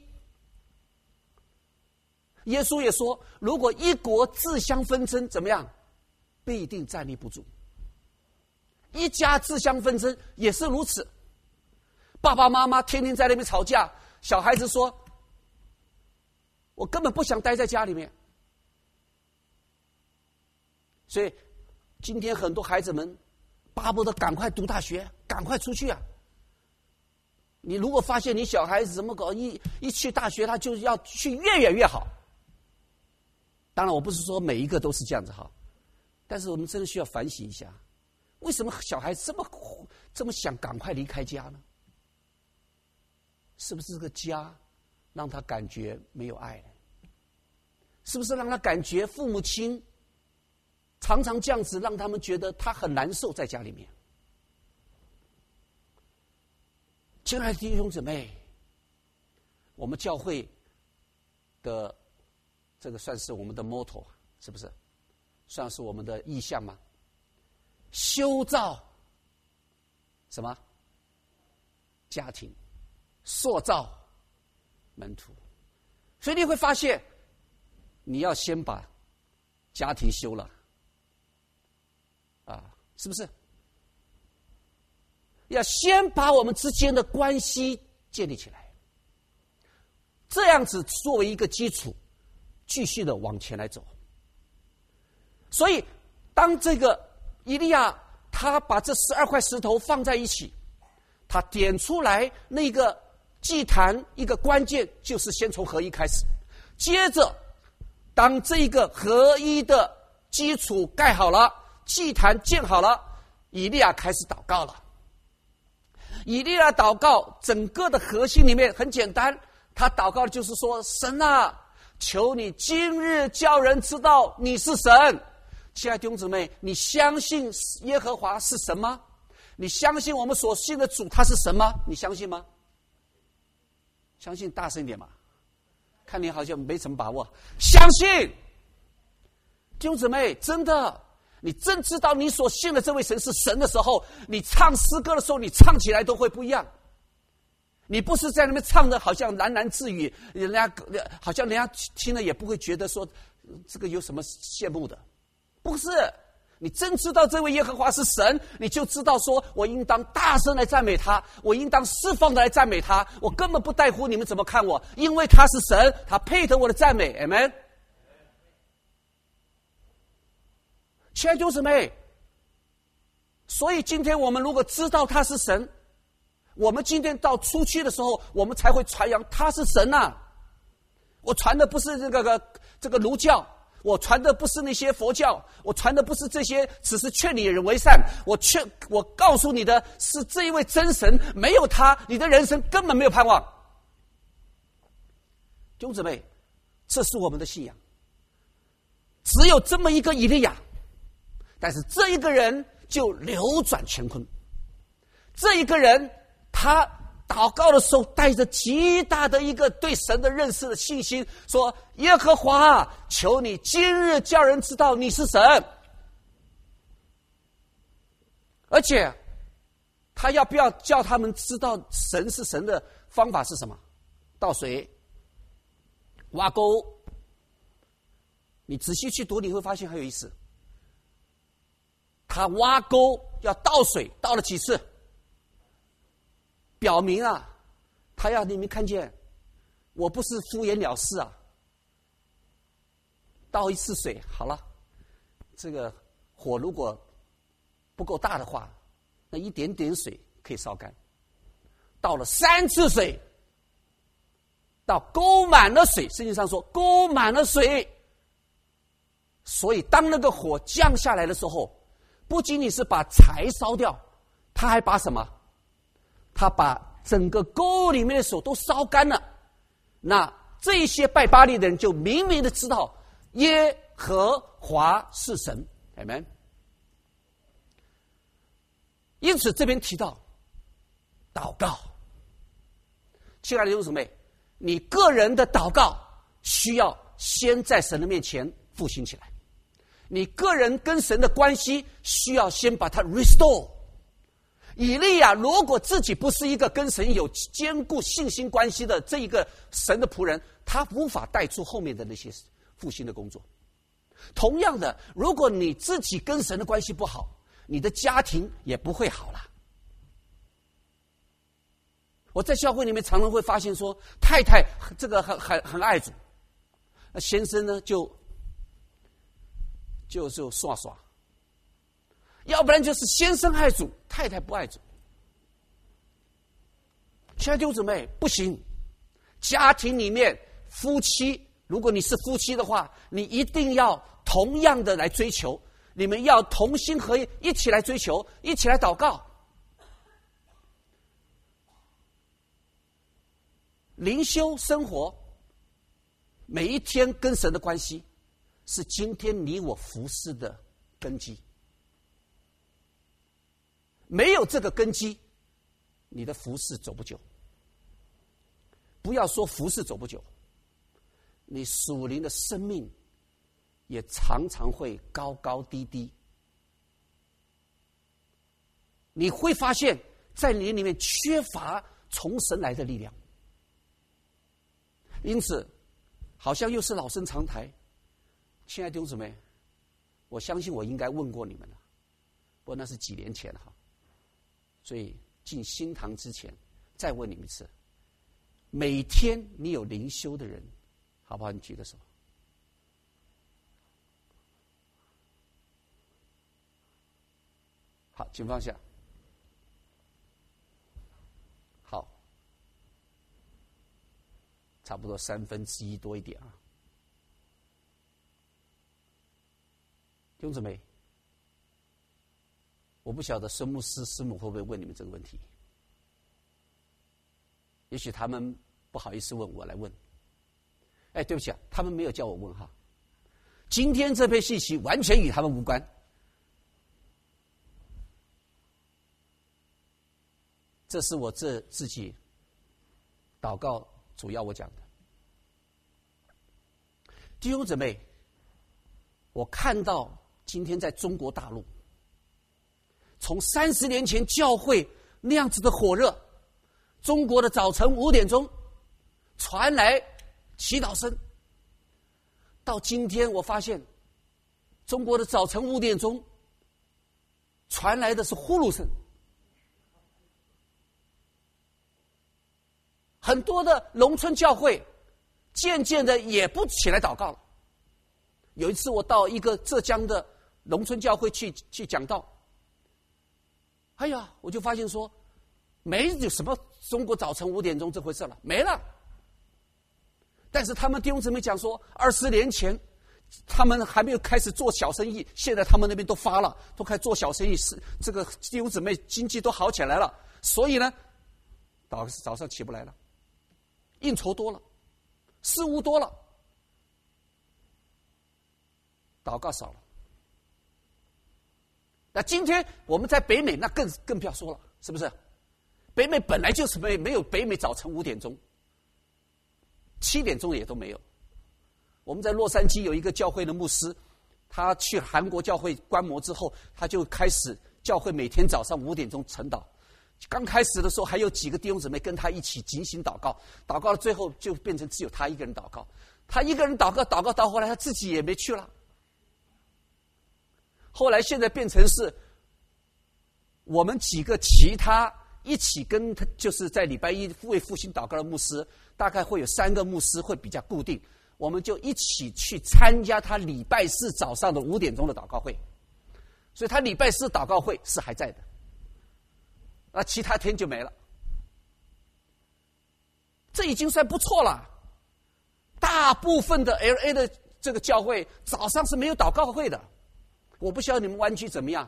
Speaker 1: 耶稣也说，如果一国自相纷争，怎么样？必定站立不住。一家自相纷争也是如此，爸爸妈妈天天在那边吵架，小孩子说我根本不想待在家里面。所以今天很多孩子们巴不得赶快读大学，赶快出去啊。你如果发现你小孩子怎么搞，一去大学他就要去越远越好。当然我不是说每一个都是这样子哈，但是我们真的需要反省一下，为什么小孩子这么想赶快离开家呢？是不是这个家让他感觉没有爱？是不是让他感觉父母亲常常这样子，让他们觉得他很难受在家里面？亲爱的弟兄姊妹，我们教会的这个算是我们的 motto， 是不是？算是我们的意向吗？修造什么？家庭，塑造门徒。所以你会发现，你要先把家庭修了，是不是？要先把我们之间的关系建立起来，这样子作为一个基础，继续的往前来走。所以，当这个以利亚他把这12块石头放在一起，他点出来那个祭坛一个关键，就是先从合一开始。接着，当这个合一的基础盖好了，祭坛建好了，以利亚开始祷告了。以利亚祷告整个的核心里面很简单，他祷告的就是说，神啊，求你今日叫人知道你是神。亲爱的弟兄姊妹，你相信耶和华是神吗？你相信我们所信的主他是神吗？你相信吗？相信大声一点嘛，看你好像没什么把握。相信，弟兄姊妹，真的，你真知道你所信的这位神是神的时候，你唱诗歌的时候，你唱起来都会不一样。你不是在那边唱的好像喃喃自语，好像人家听了也不会觉得说这个有什么羡慕的。不是，你真知道这位耶和华是神，你就知道说，我应当大声来赞美他，我应当释放的来赞美他，我根本不在乎你们怎么看我，因为他是神，他配得我的赞美。 Amen。 亲爱的弟兄姊妹，所以今天我们如果知道他是神，我们今天到出去的时候，我们才会传扬他是神啊。我传的不是这个儒教，我传的不是那些佛教，我传的不是这些只是劝你人为善，我告诉你的是这一位真神，没有他，你的人生根本没有盼望。弟兄姊妹，这是我们的信仰。只有这么一个以利亚，但是这一个人就扭转乾坤。这一个人他祷告的时候带着极大的一个对神的认识的信心，说耶和华，求你今日叫人知道你是神。而且他要不要叫他们知道神是神的方法是什么？倒水，挖沟。你仔细去读，你会发现很有意思。他挖沟要倒水，倒了几次？ 表明啊，他要你们看见，我不是敷衍了事啊。倒一次水好了，这个火如果不够大的话，那一点点水可以烧干。倒了3次水，到沟满了水，圣经上说沟满了水。所以当那个火降下来的时候，不仅仅是把柴烧掉，他还把什么？他把整个沟里面的水都烧干了。那这些拜巴力的人就明明的知道耶和华是神。Amen。因此这边提到祷告，亲爱的弟兄姊妹，你个人的祷告需要先在神的面前复兴起来，你个人跟神的关系需要先把它 restore。 以利亚如果自己不是一个跟神有坚固信心关系的这一个神的仆人，他无法带出后面的那些复兴的工作。同样的，如果你自己跟神的关系不好，你的家庭也不会好了。我在教会里面常常会发现说，太太这个很爱主，那先生呢就耍耍，要不然就是先生爱主，太太不爱主。亲爱的弟兄姊妹，不行，家庭里面夫妻，如果你是夫妻的话，你一定要同样的来追求，你们要同心合意，一起来追求，一起来祷告。灵修生活，每一天跟神的关系，是今天你我服事的根基。没有这个根基，你的服事走不久。不要说服事走不久，你属灵的生命也常常会高高低低。你会发现在你里面缺乏从神来的力量。因此好像又是老生常谈，亲爱的弟兄姊妹，我相信我应该问过你们了，不过那是几年前哈。所以进新堂之前再问你们一次，每天你有灵修的人好不好？你举个手。好，请放下。好，差不多1/3多一点啊。弟兄姊妹，我不晓得孙牧师师母会不会问你们这个问题，也许他们不好意思问，我来问。哎，对不起啊，他们没有叫我问哈。今天这篇信息完全与他们无关，这是我自己祷告主要我讲的。弟兄姊妹，我看到今天在中国大陆，从30年前教会那样子的火热，中国的早晨5点钟传来祈祷声，到今天我发现中国的早晨5点钟传来的是呼噜声。很多的农村教会渐渐的也不起来祷告了。有一次我到一个浙江的农村教会去讲道，哎呀，我就发现说没有什么中国早晨5点钟这回事了，没了。但是他们弟兄姊妹讲说，20年前他们还没有开始做小生意，现在他们那边都发了，都开始做小生意，是这个弟兄姊妹经济都好起来了，所以呢早上起不来了，应酬多了，事务多了，祷告少了。那今天我们在北美，那更不要说了，是不是？北美本来就是没有北美早晨5点钟，7点钟也都没有。我们在洛杉矶有一个教会的牧师，他去韩国教会观摩之后，他就开始教会每天早上5点钟晨祷。刚开始的时候还有几个弟兄姊妹跟他一起警醒祷告，祷告到最后就变成只有他一个人祷告。他一个人祷告到后来他自己也没去了。后来现在变成是我们几个其他一起跟他就是在礼拜一为复兴祷告的牧师，大概会有3个牧师会比较固定，我们就一起去参加他礼拜四早上的5点钟的祷告会。所以他礼拜四祷告会是还在的，那其他天就没了。这已经算不错了。大部分的 LA 的这个教会早上是没有祷告会的。我不晓得你们湾区怎么样？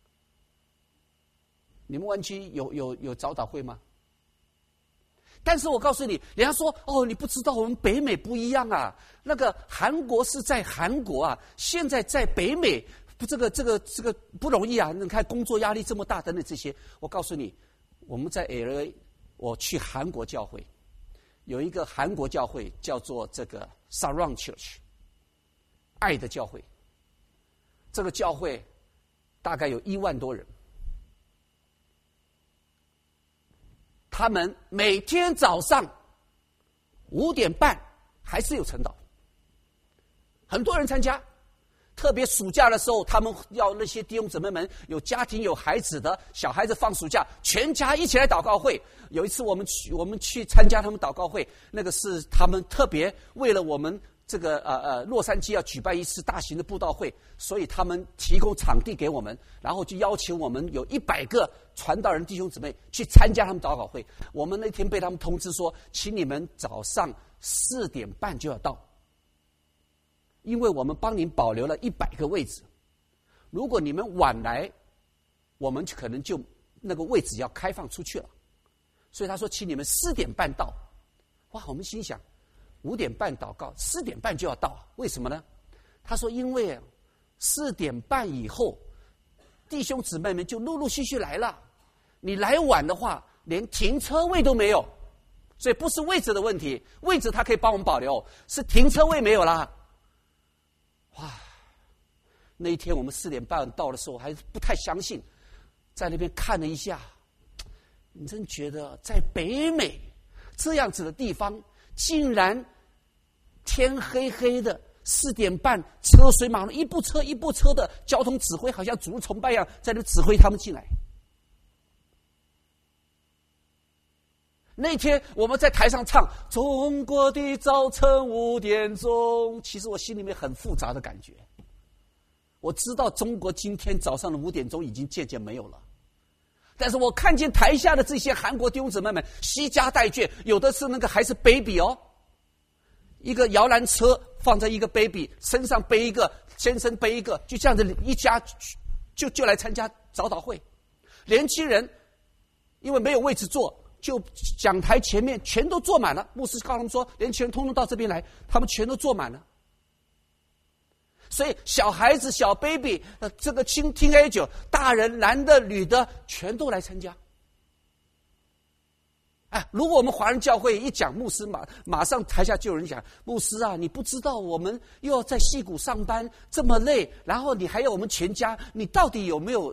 Speaker 1: 你们湾区有早祷会吗？但是我告诉你，人家说哦，你不知道我们北美不一样啊。那个韩国是在韩国啊，现在在北美，这个不容易啊。你看工作压力这么大等等这些，我告诉你，我们在 LA， 我去韩国教会，有一个韩国教会叫做这个 Surround Church， 爱的教会。这个教会大概有1万多人。他们每天早上5点半还是有晨祷，很多人参加。特别暑假的时候，他们要那些弟兄姊妹们有家庭有孩子的小孩子放暑假，全家一起来祷告会。有一次我们去参加他们祷告会，那个是他们特别为了我们这个洛杉矶要举办一次大型的布道会，所以他们提供场地给我们，然后就邀请我们有100个传道人弟兄姊妹去参加他们祷告会。我们那天被他们通知说，请你们早上4点半就要到，因为我们帮您保留了100个位置，如果你们晚来，我们可能就那个位置要开放出去了。所以他说，请你们4点半到。哇，我们心想，5点半祷告，4点半就要到，为什么呢？他说，因为4点半以后，弟兄姊妹们就陆陆续续来了。你来晚的话，连停车位都没有，所以不是位置的问题，位置他可以帮我们保留，是停车位没有啦。哇！那一天我们4点半到的时候，还不太相信，在那边看了一下，你真觉得在北美这样子的地方，竟然天黑黑的4点半，车水马龙，一部车一部车的交通指挥，好像主日崇拜一样，在那指挥他们进来。那天我们在台上唱《中国的早晨5点钟》，其实我心里面很复杂的感觉。我知道中国今天早上的5点钟已经渐渐没有了，但是我看见台下的这些韩国弟兄姊妹们携家带眷，有的是那个还是 baby 哦，一个摇篮车放在一个 baby 身上背一个，先生背一个，就这样子一家就来参加早祷会。年轻人因为没有位置坐，就讲台前面全都坐满了，牧师告诉他们说，年轻人通通到这边来，他们全都坐满了。所以小孩子小 baby 这个teenager，大人男的女的全都来参加。如果我们华人教会一讲牧师，马上台下就有人讲，牧师啊，你不知道我们又要在矽谷上班这么累，然后你还有我们全家，你到底有没有？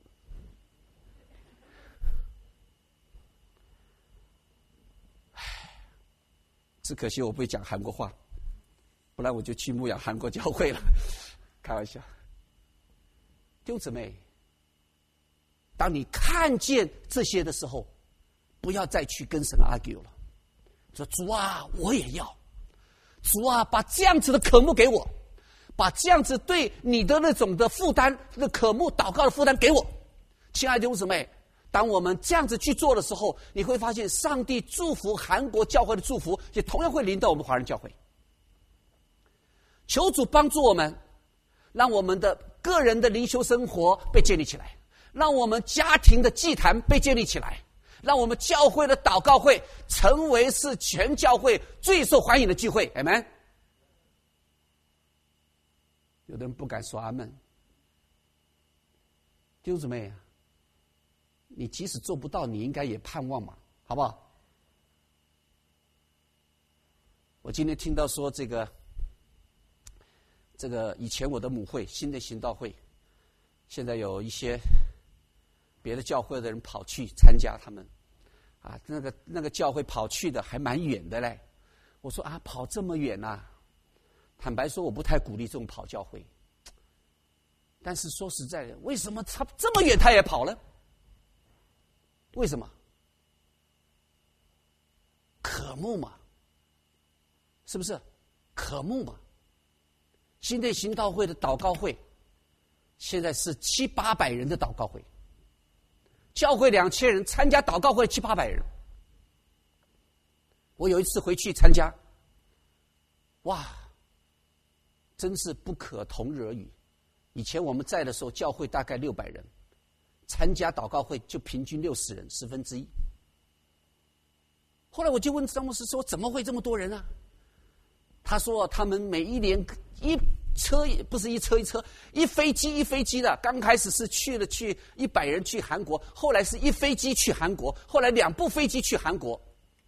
Speaker 1: 只可惜我不会讲韩国话，不然我就去牧养韩国教会了。开玩笑，弟兄姊妹，当你看见这些的时候，不要再去跟神 argue 了。说主啊，我也要，主啊，把这样子的渴慕给我，把这样子对你的那种的负担、那渴慕祷告的负担给我。亲爱的弟兄姊妹，当我们这样子去做的时候，你会发现上帝祝福韩国教会的祝福也同样会临到我们华人教会。求主帮助我们，让我们的个人的灵修生活被建立起来，让我们家庭的祭坛被建立起来，让我们教会的祷告会成为是全教会最受欢迎的聚会。 Amen。 有的人不敢说阿们。弟兄姊妹，你即使做不到，你应该也盼望嘛，好不好？我今天听到说这个以前我的母会新的行道会，现在有一些别的教会的人跑去参加他们，那个教会跑去的还蛮远的嘞。我说跑这么远啊，坦白说我不太鼓励这种跑教会。但是说实在的，为什么他这么远他也跑了？为什么？ 渴慕嘛，是不是？渴慕嘛。新店行道会的祷告会，现在是700-800人的祷告会，教会2000人，参加祷告会700-800人。我有一次回去参加，哇，真是不可同日而语。以前我们在的时候，教会大概600人，参加祷告会就平均60人，1/10。后来我就问张牧师说：“怎么会这么多人啊？”他说：“他们每一年一飞机的，刚开始是去100人去韩国，后来是一飞机去韩国，后来2部飞机去韩国，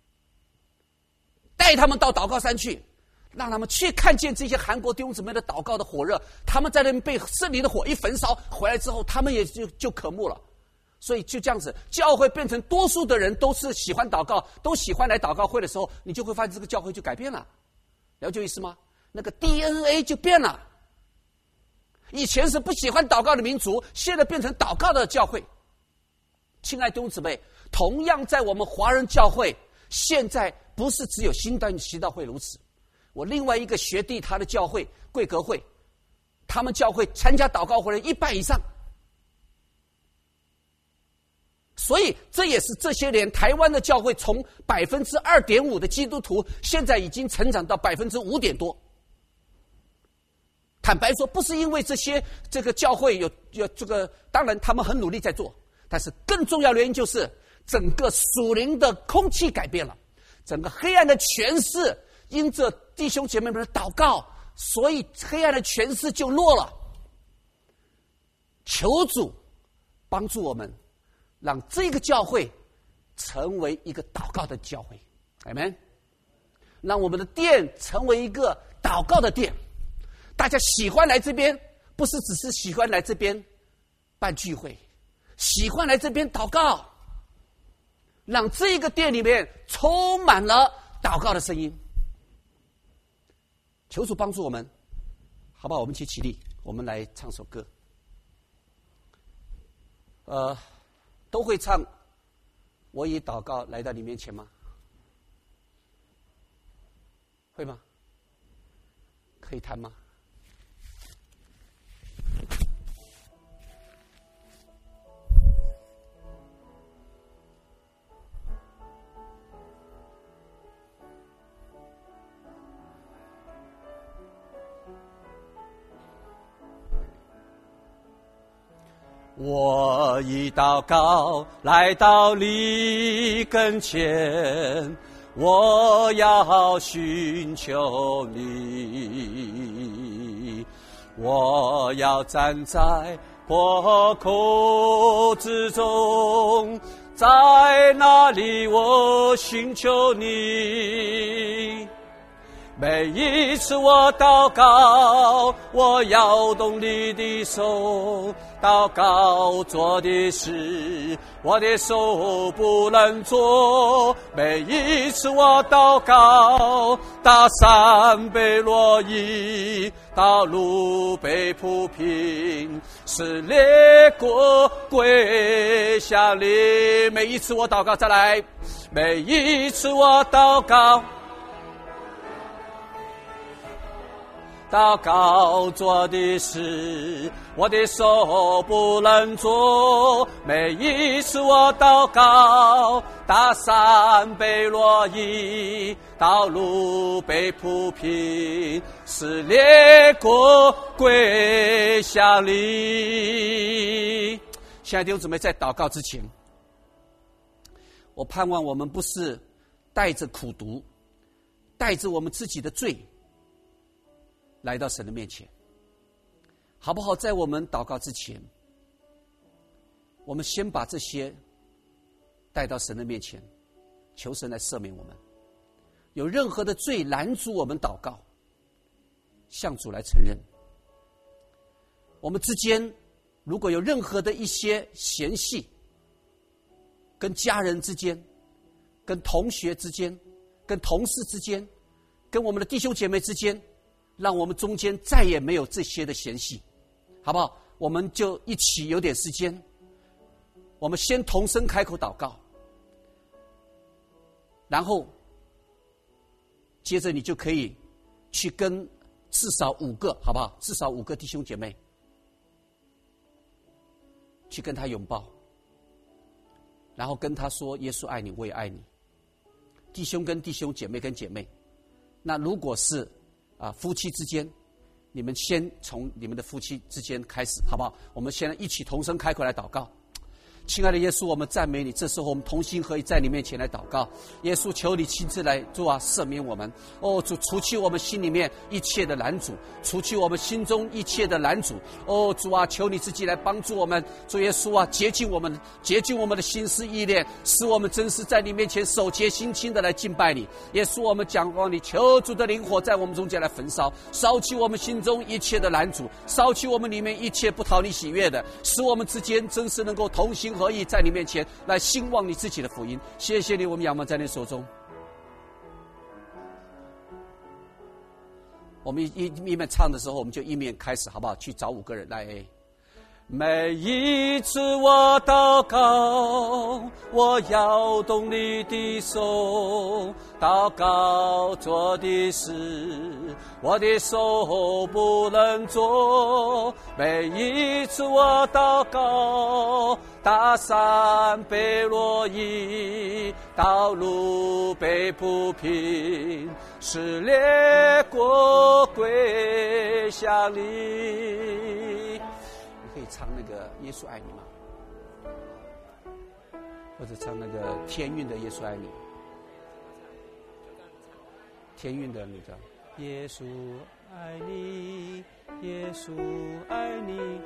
Speaker 1: 带他们到祷告山去。”让他们去看见这些韩国弟兄姊妹的祷告的火热，他们在那边被圣灵的火一焚烧，回来之后，他们也就渴慕了。所以就这样子，教会变成多数的人都是喜欢祷告，都喜欢来祷告会的时候，你就会发现这个教会就改变了。了解意思吗？那个 DNA 就变了。以前是不喜欢祷告的民族，现在变成祷告的教会。亲爱的弟兄姊妹，同样在我们华人教会，现在不是只有新店行道会如此。我另外一个学弟，他的教会贵格会，他们教会参加祷告会的人100以上，所以这也是这些年台湾的教会从2.5%的基督徒，现在已经成长到5%多。坦白说，不是因为这个教会有这个，当然他们很努力在做，但是更重要的原因就是整个属灵的空气改变了，整个黑暗的权势因着弟兄姐妹们的祷告，所以黑暗的权势就落了。求主帮助我们，让这个教会成为一个祷告的教会，阿们。让我们的殿成为一个祷告的殿，大家喜欢来这边，不是只是喜欢来这边办聚会，喜欢来这边祷告，让这个殿里面充满了祷告的声音。求主帮助我们，好不好？我们一起起立，我们来唱首歌。都会唱我以祷告来到你面前吗？会吗？可以弹吗？我以祷告来到你跟前，我要寻求你，我要站在破口之中，在那里我寻求你。每一次我祷告，我摇动你的手，祷告做的事，我的手不能做。每一次我祷告，大山被挪移，道路被铺平，使列国归向你。每一次我祷告，再来，每一次我祷告，祷告做的事，我的手不能做。每一次我祷告，大山被挪移，道路被铺平，使列国归向你。亲爱的弟兄姊妹，在祷告之前，我盼望我们不是带着苦毒，带着我们自己的罪来到神的面前，好不好？在我们祷告之前，我们先把这些带到神的面前，求神来赦免我们。有任何的罪拦阻我们祷告，向主来承认。我们之间如果有任何的一些嫌隙，跟家人之间，跟同学之间，跟同事之间，跟我们的弟兄姐妹之间，让我们中间再也没有这些的嫌隙，好不好？我们就一起有点时间，我们先同声开口祷告，然后接着你就可以去跟至少5个，好不好？至少5个弟兄姐妹去跟他拥抱，然后跟他说：“耶稣爱你，我也爱你。”弟兄跟弟兄，姐妹跟姐妹。那如果是夫妻之间，你们先从你们的夫妻之间开始，好不好？我们先一起同声开口来祷告。亲爱的耶稣，我们赞美你。这时候我们同心合意在你面前来祷告。耶稣，求你亲自来，主啊，赦免我们。哦，主，除去我们心里面一切的拦阻，除去我们心中一切的拦阻。哦，主啊，求你自己来帮助我们。主耶稣啊，洁净我们的心思意念，使我们真实在你面前手洁心清的来敬拜你。耶稣，我们讲过你，求主的灵火在我们中间来焚烧，烧去我们心中一切的拦阻，烧去我们里面一切不讨你喜悦的，使我们之间真是能够同心合意在你面前来兴旺你自己的福音。谢谢你，我们仰望在你手中。我们一面唱的时候，我们就一面开始，好不好？去找5个人来。每一次我祷告，我摇动你的手，祷告做的事我的手不能做。每一次我祷告，大山被挪移，道路被铺平，使列国归向你。可以唱那个耶稣爱你吗？或者唱那个天韵的耶稣爱你，天韵的那个耶稣爱你，耶稣爱你。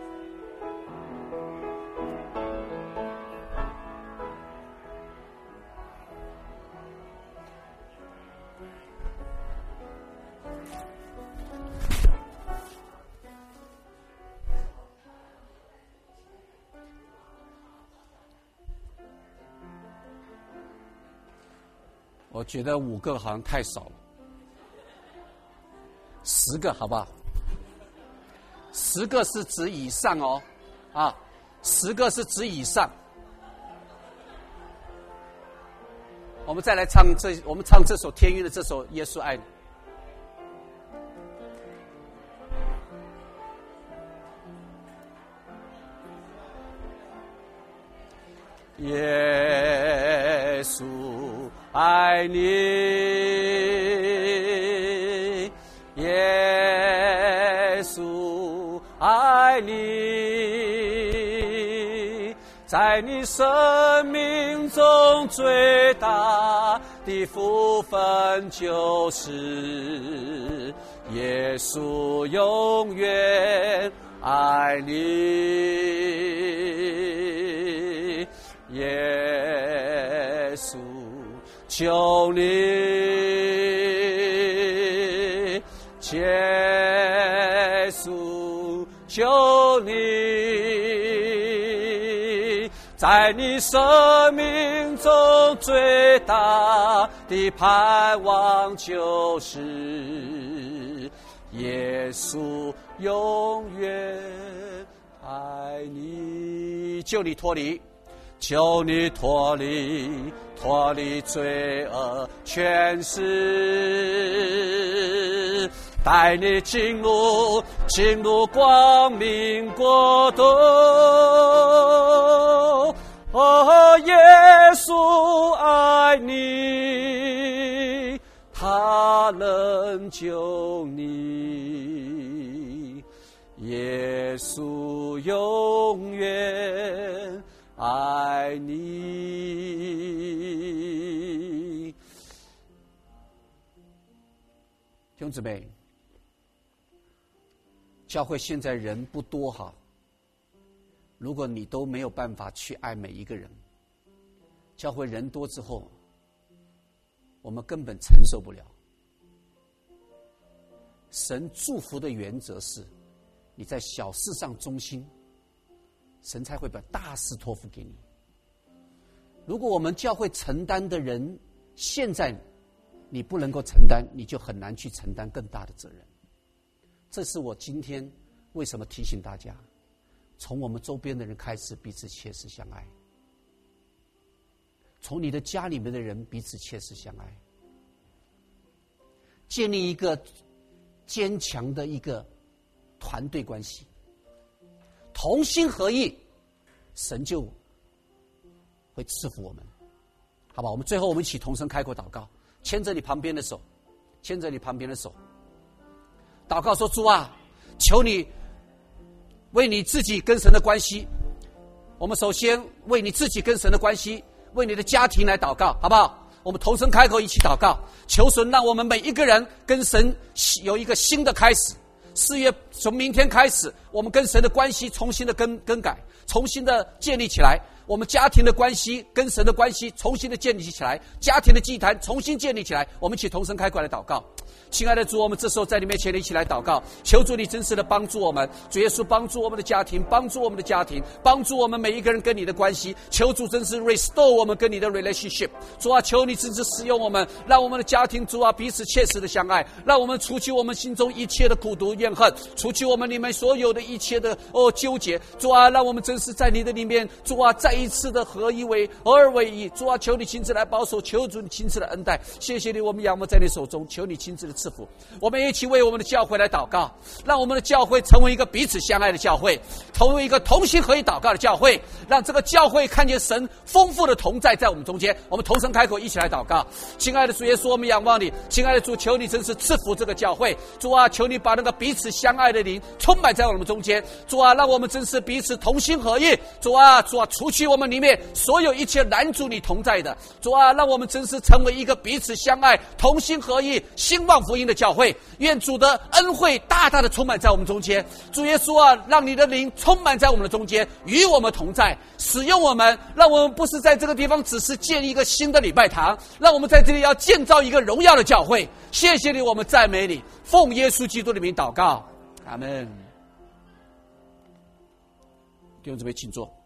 Speaker 1: 我觉得5个好像太少了，10个好不好？10个是指以上哦，10个是指以上。我们再来唱我们唱这首天韵的这首《耶稣爱你》。耶稣爱你，耶稣爱你，在你生命中最大的福分就是耶稣永远爱你，耶稣求你，耶稣求你，在你生命中最大的盼望就是耶稣永远爱你，救你脱离，求你脱离罪恶权势，带你进入光明国度。哦，耶稣爱你，他能救你，耶稣永远爱你。弟兄姊妹，教会现在人不多哈，如果你都没有办法去爱每一个人，教会人多之后，我们根本承受不了。神祝福的原则是，你在小事上忠心，神才会把大事托付给你。如果我们教会承担的人，现在你不能够承担，你就很难去承担更大的责任。这是我今天为什么提醒大家，从我们周边的人开始彼此切实相爱，从你的家里面的人彼此切实相爱。 建立一个坚强的一个团队关系，同心合意，神就会赐福我们，好吧？我们最后我们一起同声开口祷告，牵着你旁边的手，牵着你旁边的手，祷告说：主啊，求你为你自己跟神的关系，我们首先为你自己跟神的关系，为你的家庭来祷告，好不好？我们同声开口一起祷告，求神让我们每一个人跟神有一个新的开始。4月从明天开始，我们跟神的关系重新的更改，重新的建立起来。我们家庭的关系跟神的关系重新的建立起来，家庭的祭坛重新建立起来。我们一起同声开口来祷告。亲爱的主，我们这时候在你面前一起来祷告，求主你真实的帮助我们，主耶稣帮助我们的家庭，帮助我们的家庭，帮助我们每一个人跟你的关系，求主真是 restore 我们跟你的 relationship。 主啊，求你真是使用我们，让我们的家庭主啊彼此切实的相爱，让我们除去我们心中一切的苦毒怨恨，除去我们里面所有的一切的纠结。主啊，让我们真是在你的里面，主啊再一次的合二为一。主啊，求你亲自来保守，求主你亲自的恩待。谢谢你，我们仰望在你手中，求你亲自的赐福。我们一起为我们的教会来祷告，让我们的教会成为一个彼此相爱的教会，成为一个同心合一祷告的教会，让这个教会看见神丰富的同在在我们中间。我们同声开口一起来祷告。亲爱的主耶稣，我们仰望你，亲爱的主，求你真是赐福这个教会。主啊，求你把那个彼此相爱的灵充满在我们中间。主啊，让我们真是彼此同心合意。主啊，除去我们里面所有一切拦阻你同在的。主啊，让我们真是成为一个彼此相爱、同心合意、兴旺福音的教会。愿主的恩惠大大的充满在我们中间。主耶稣啊，让你的灵充满在我们的中间，与我们同在，使用我们，让我们不是在这个地方只是建一个新的礼拜堂，让我们在这里要建造一个荣耀的教会。谢谢你，我们赞美你，奉耶稣基督的名祷告，阿们。弟兄姊妹请坐。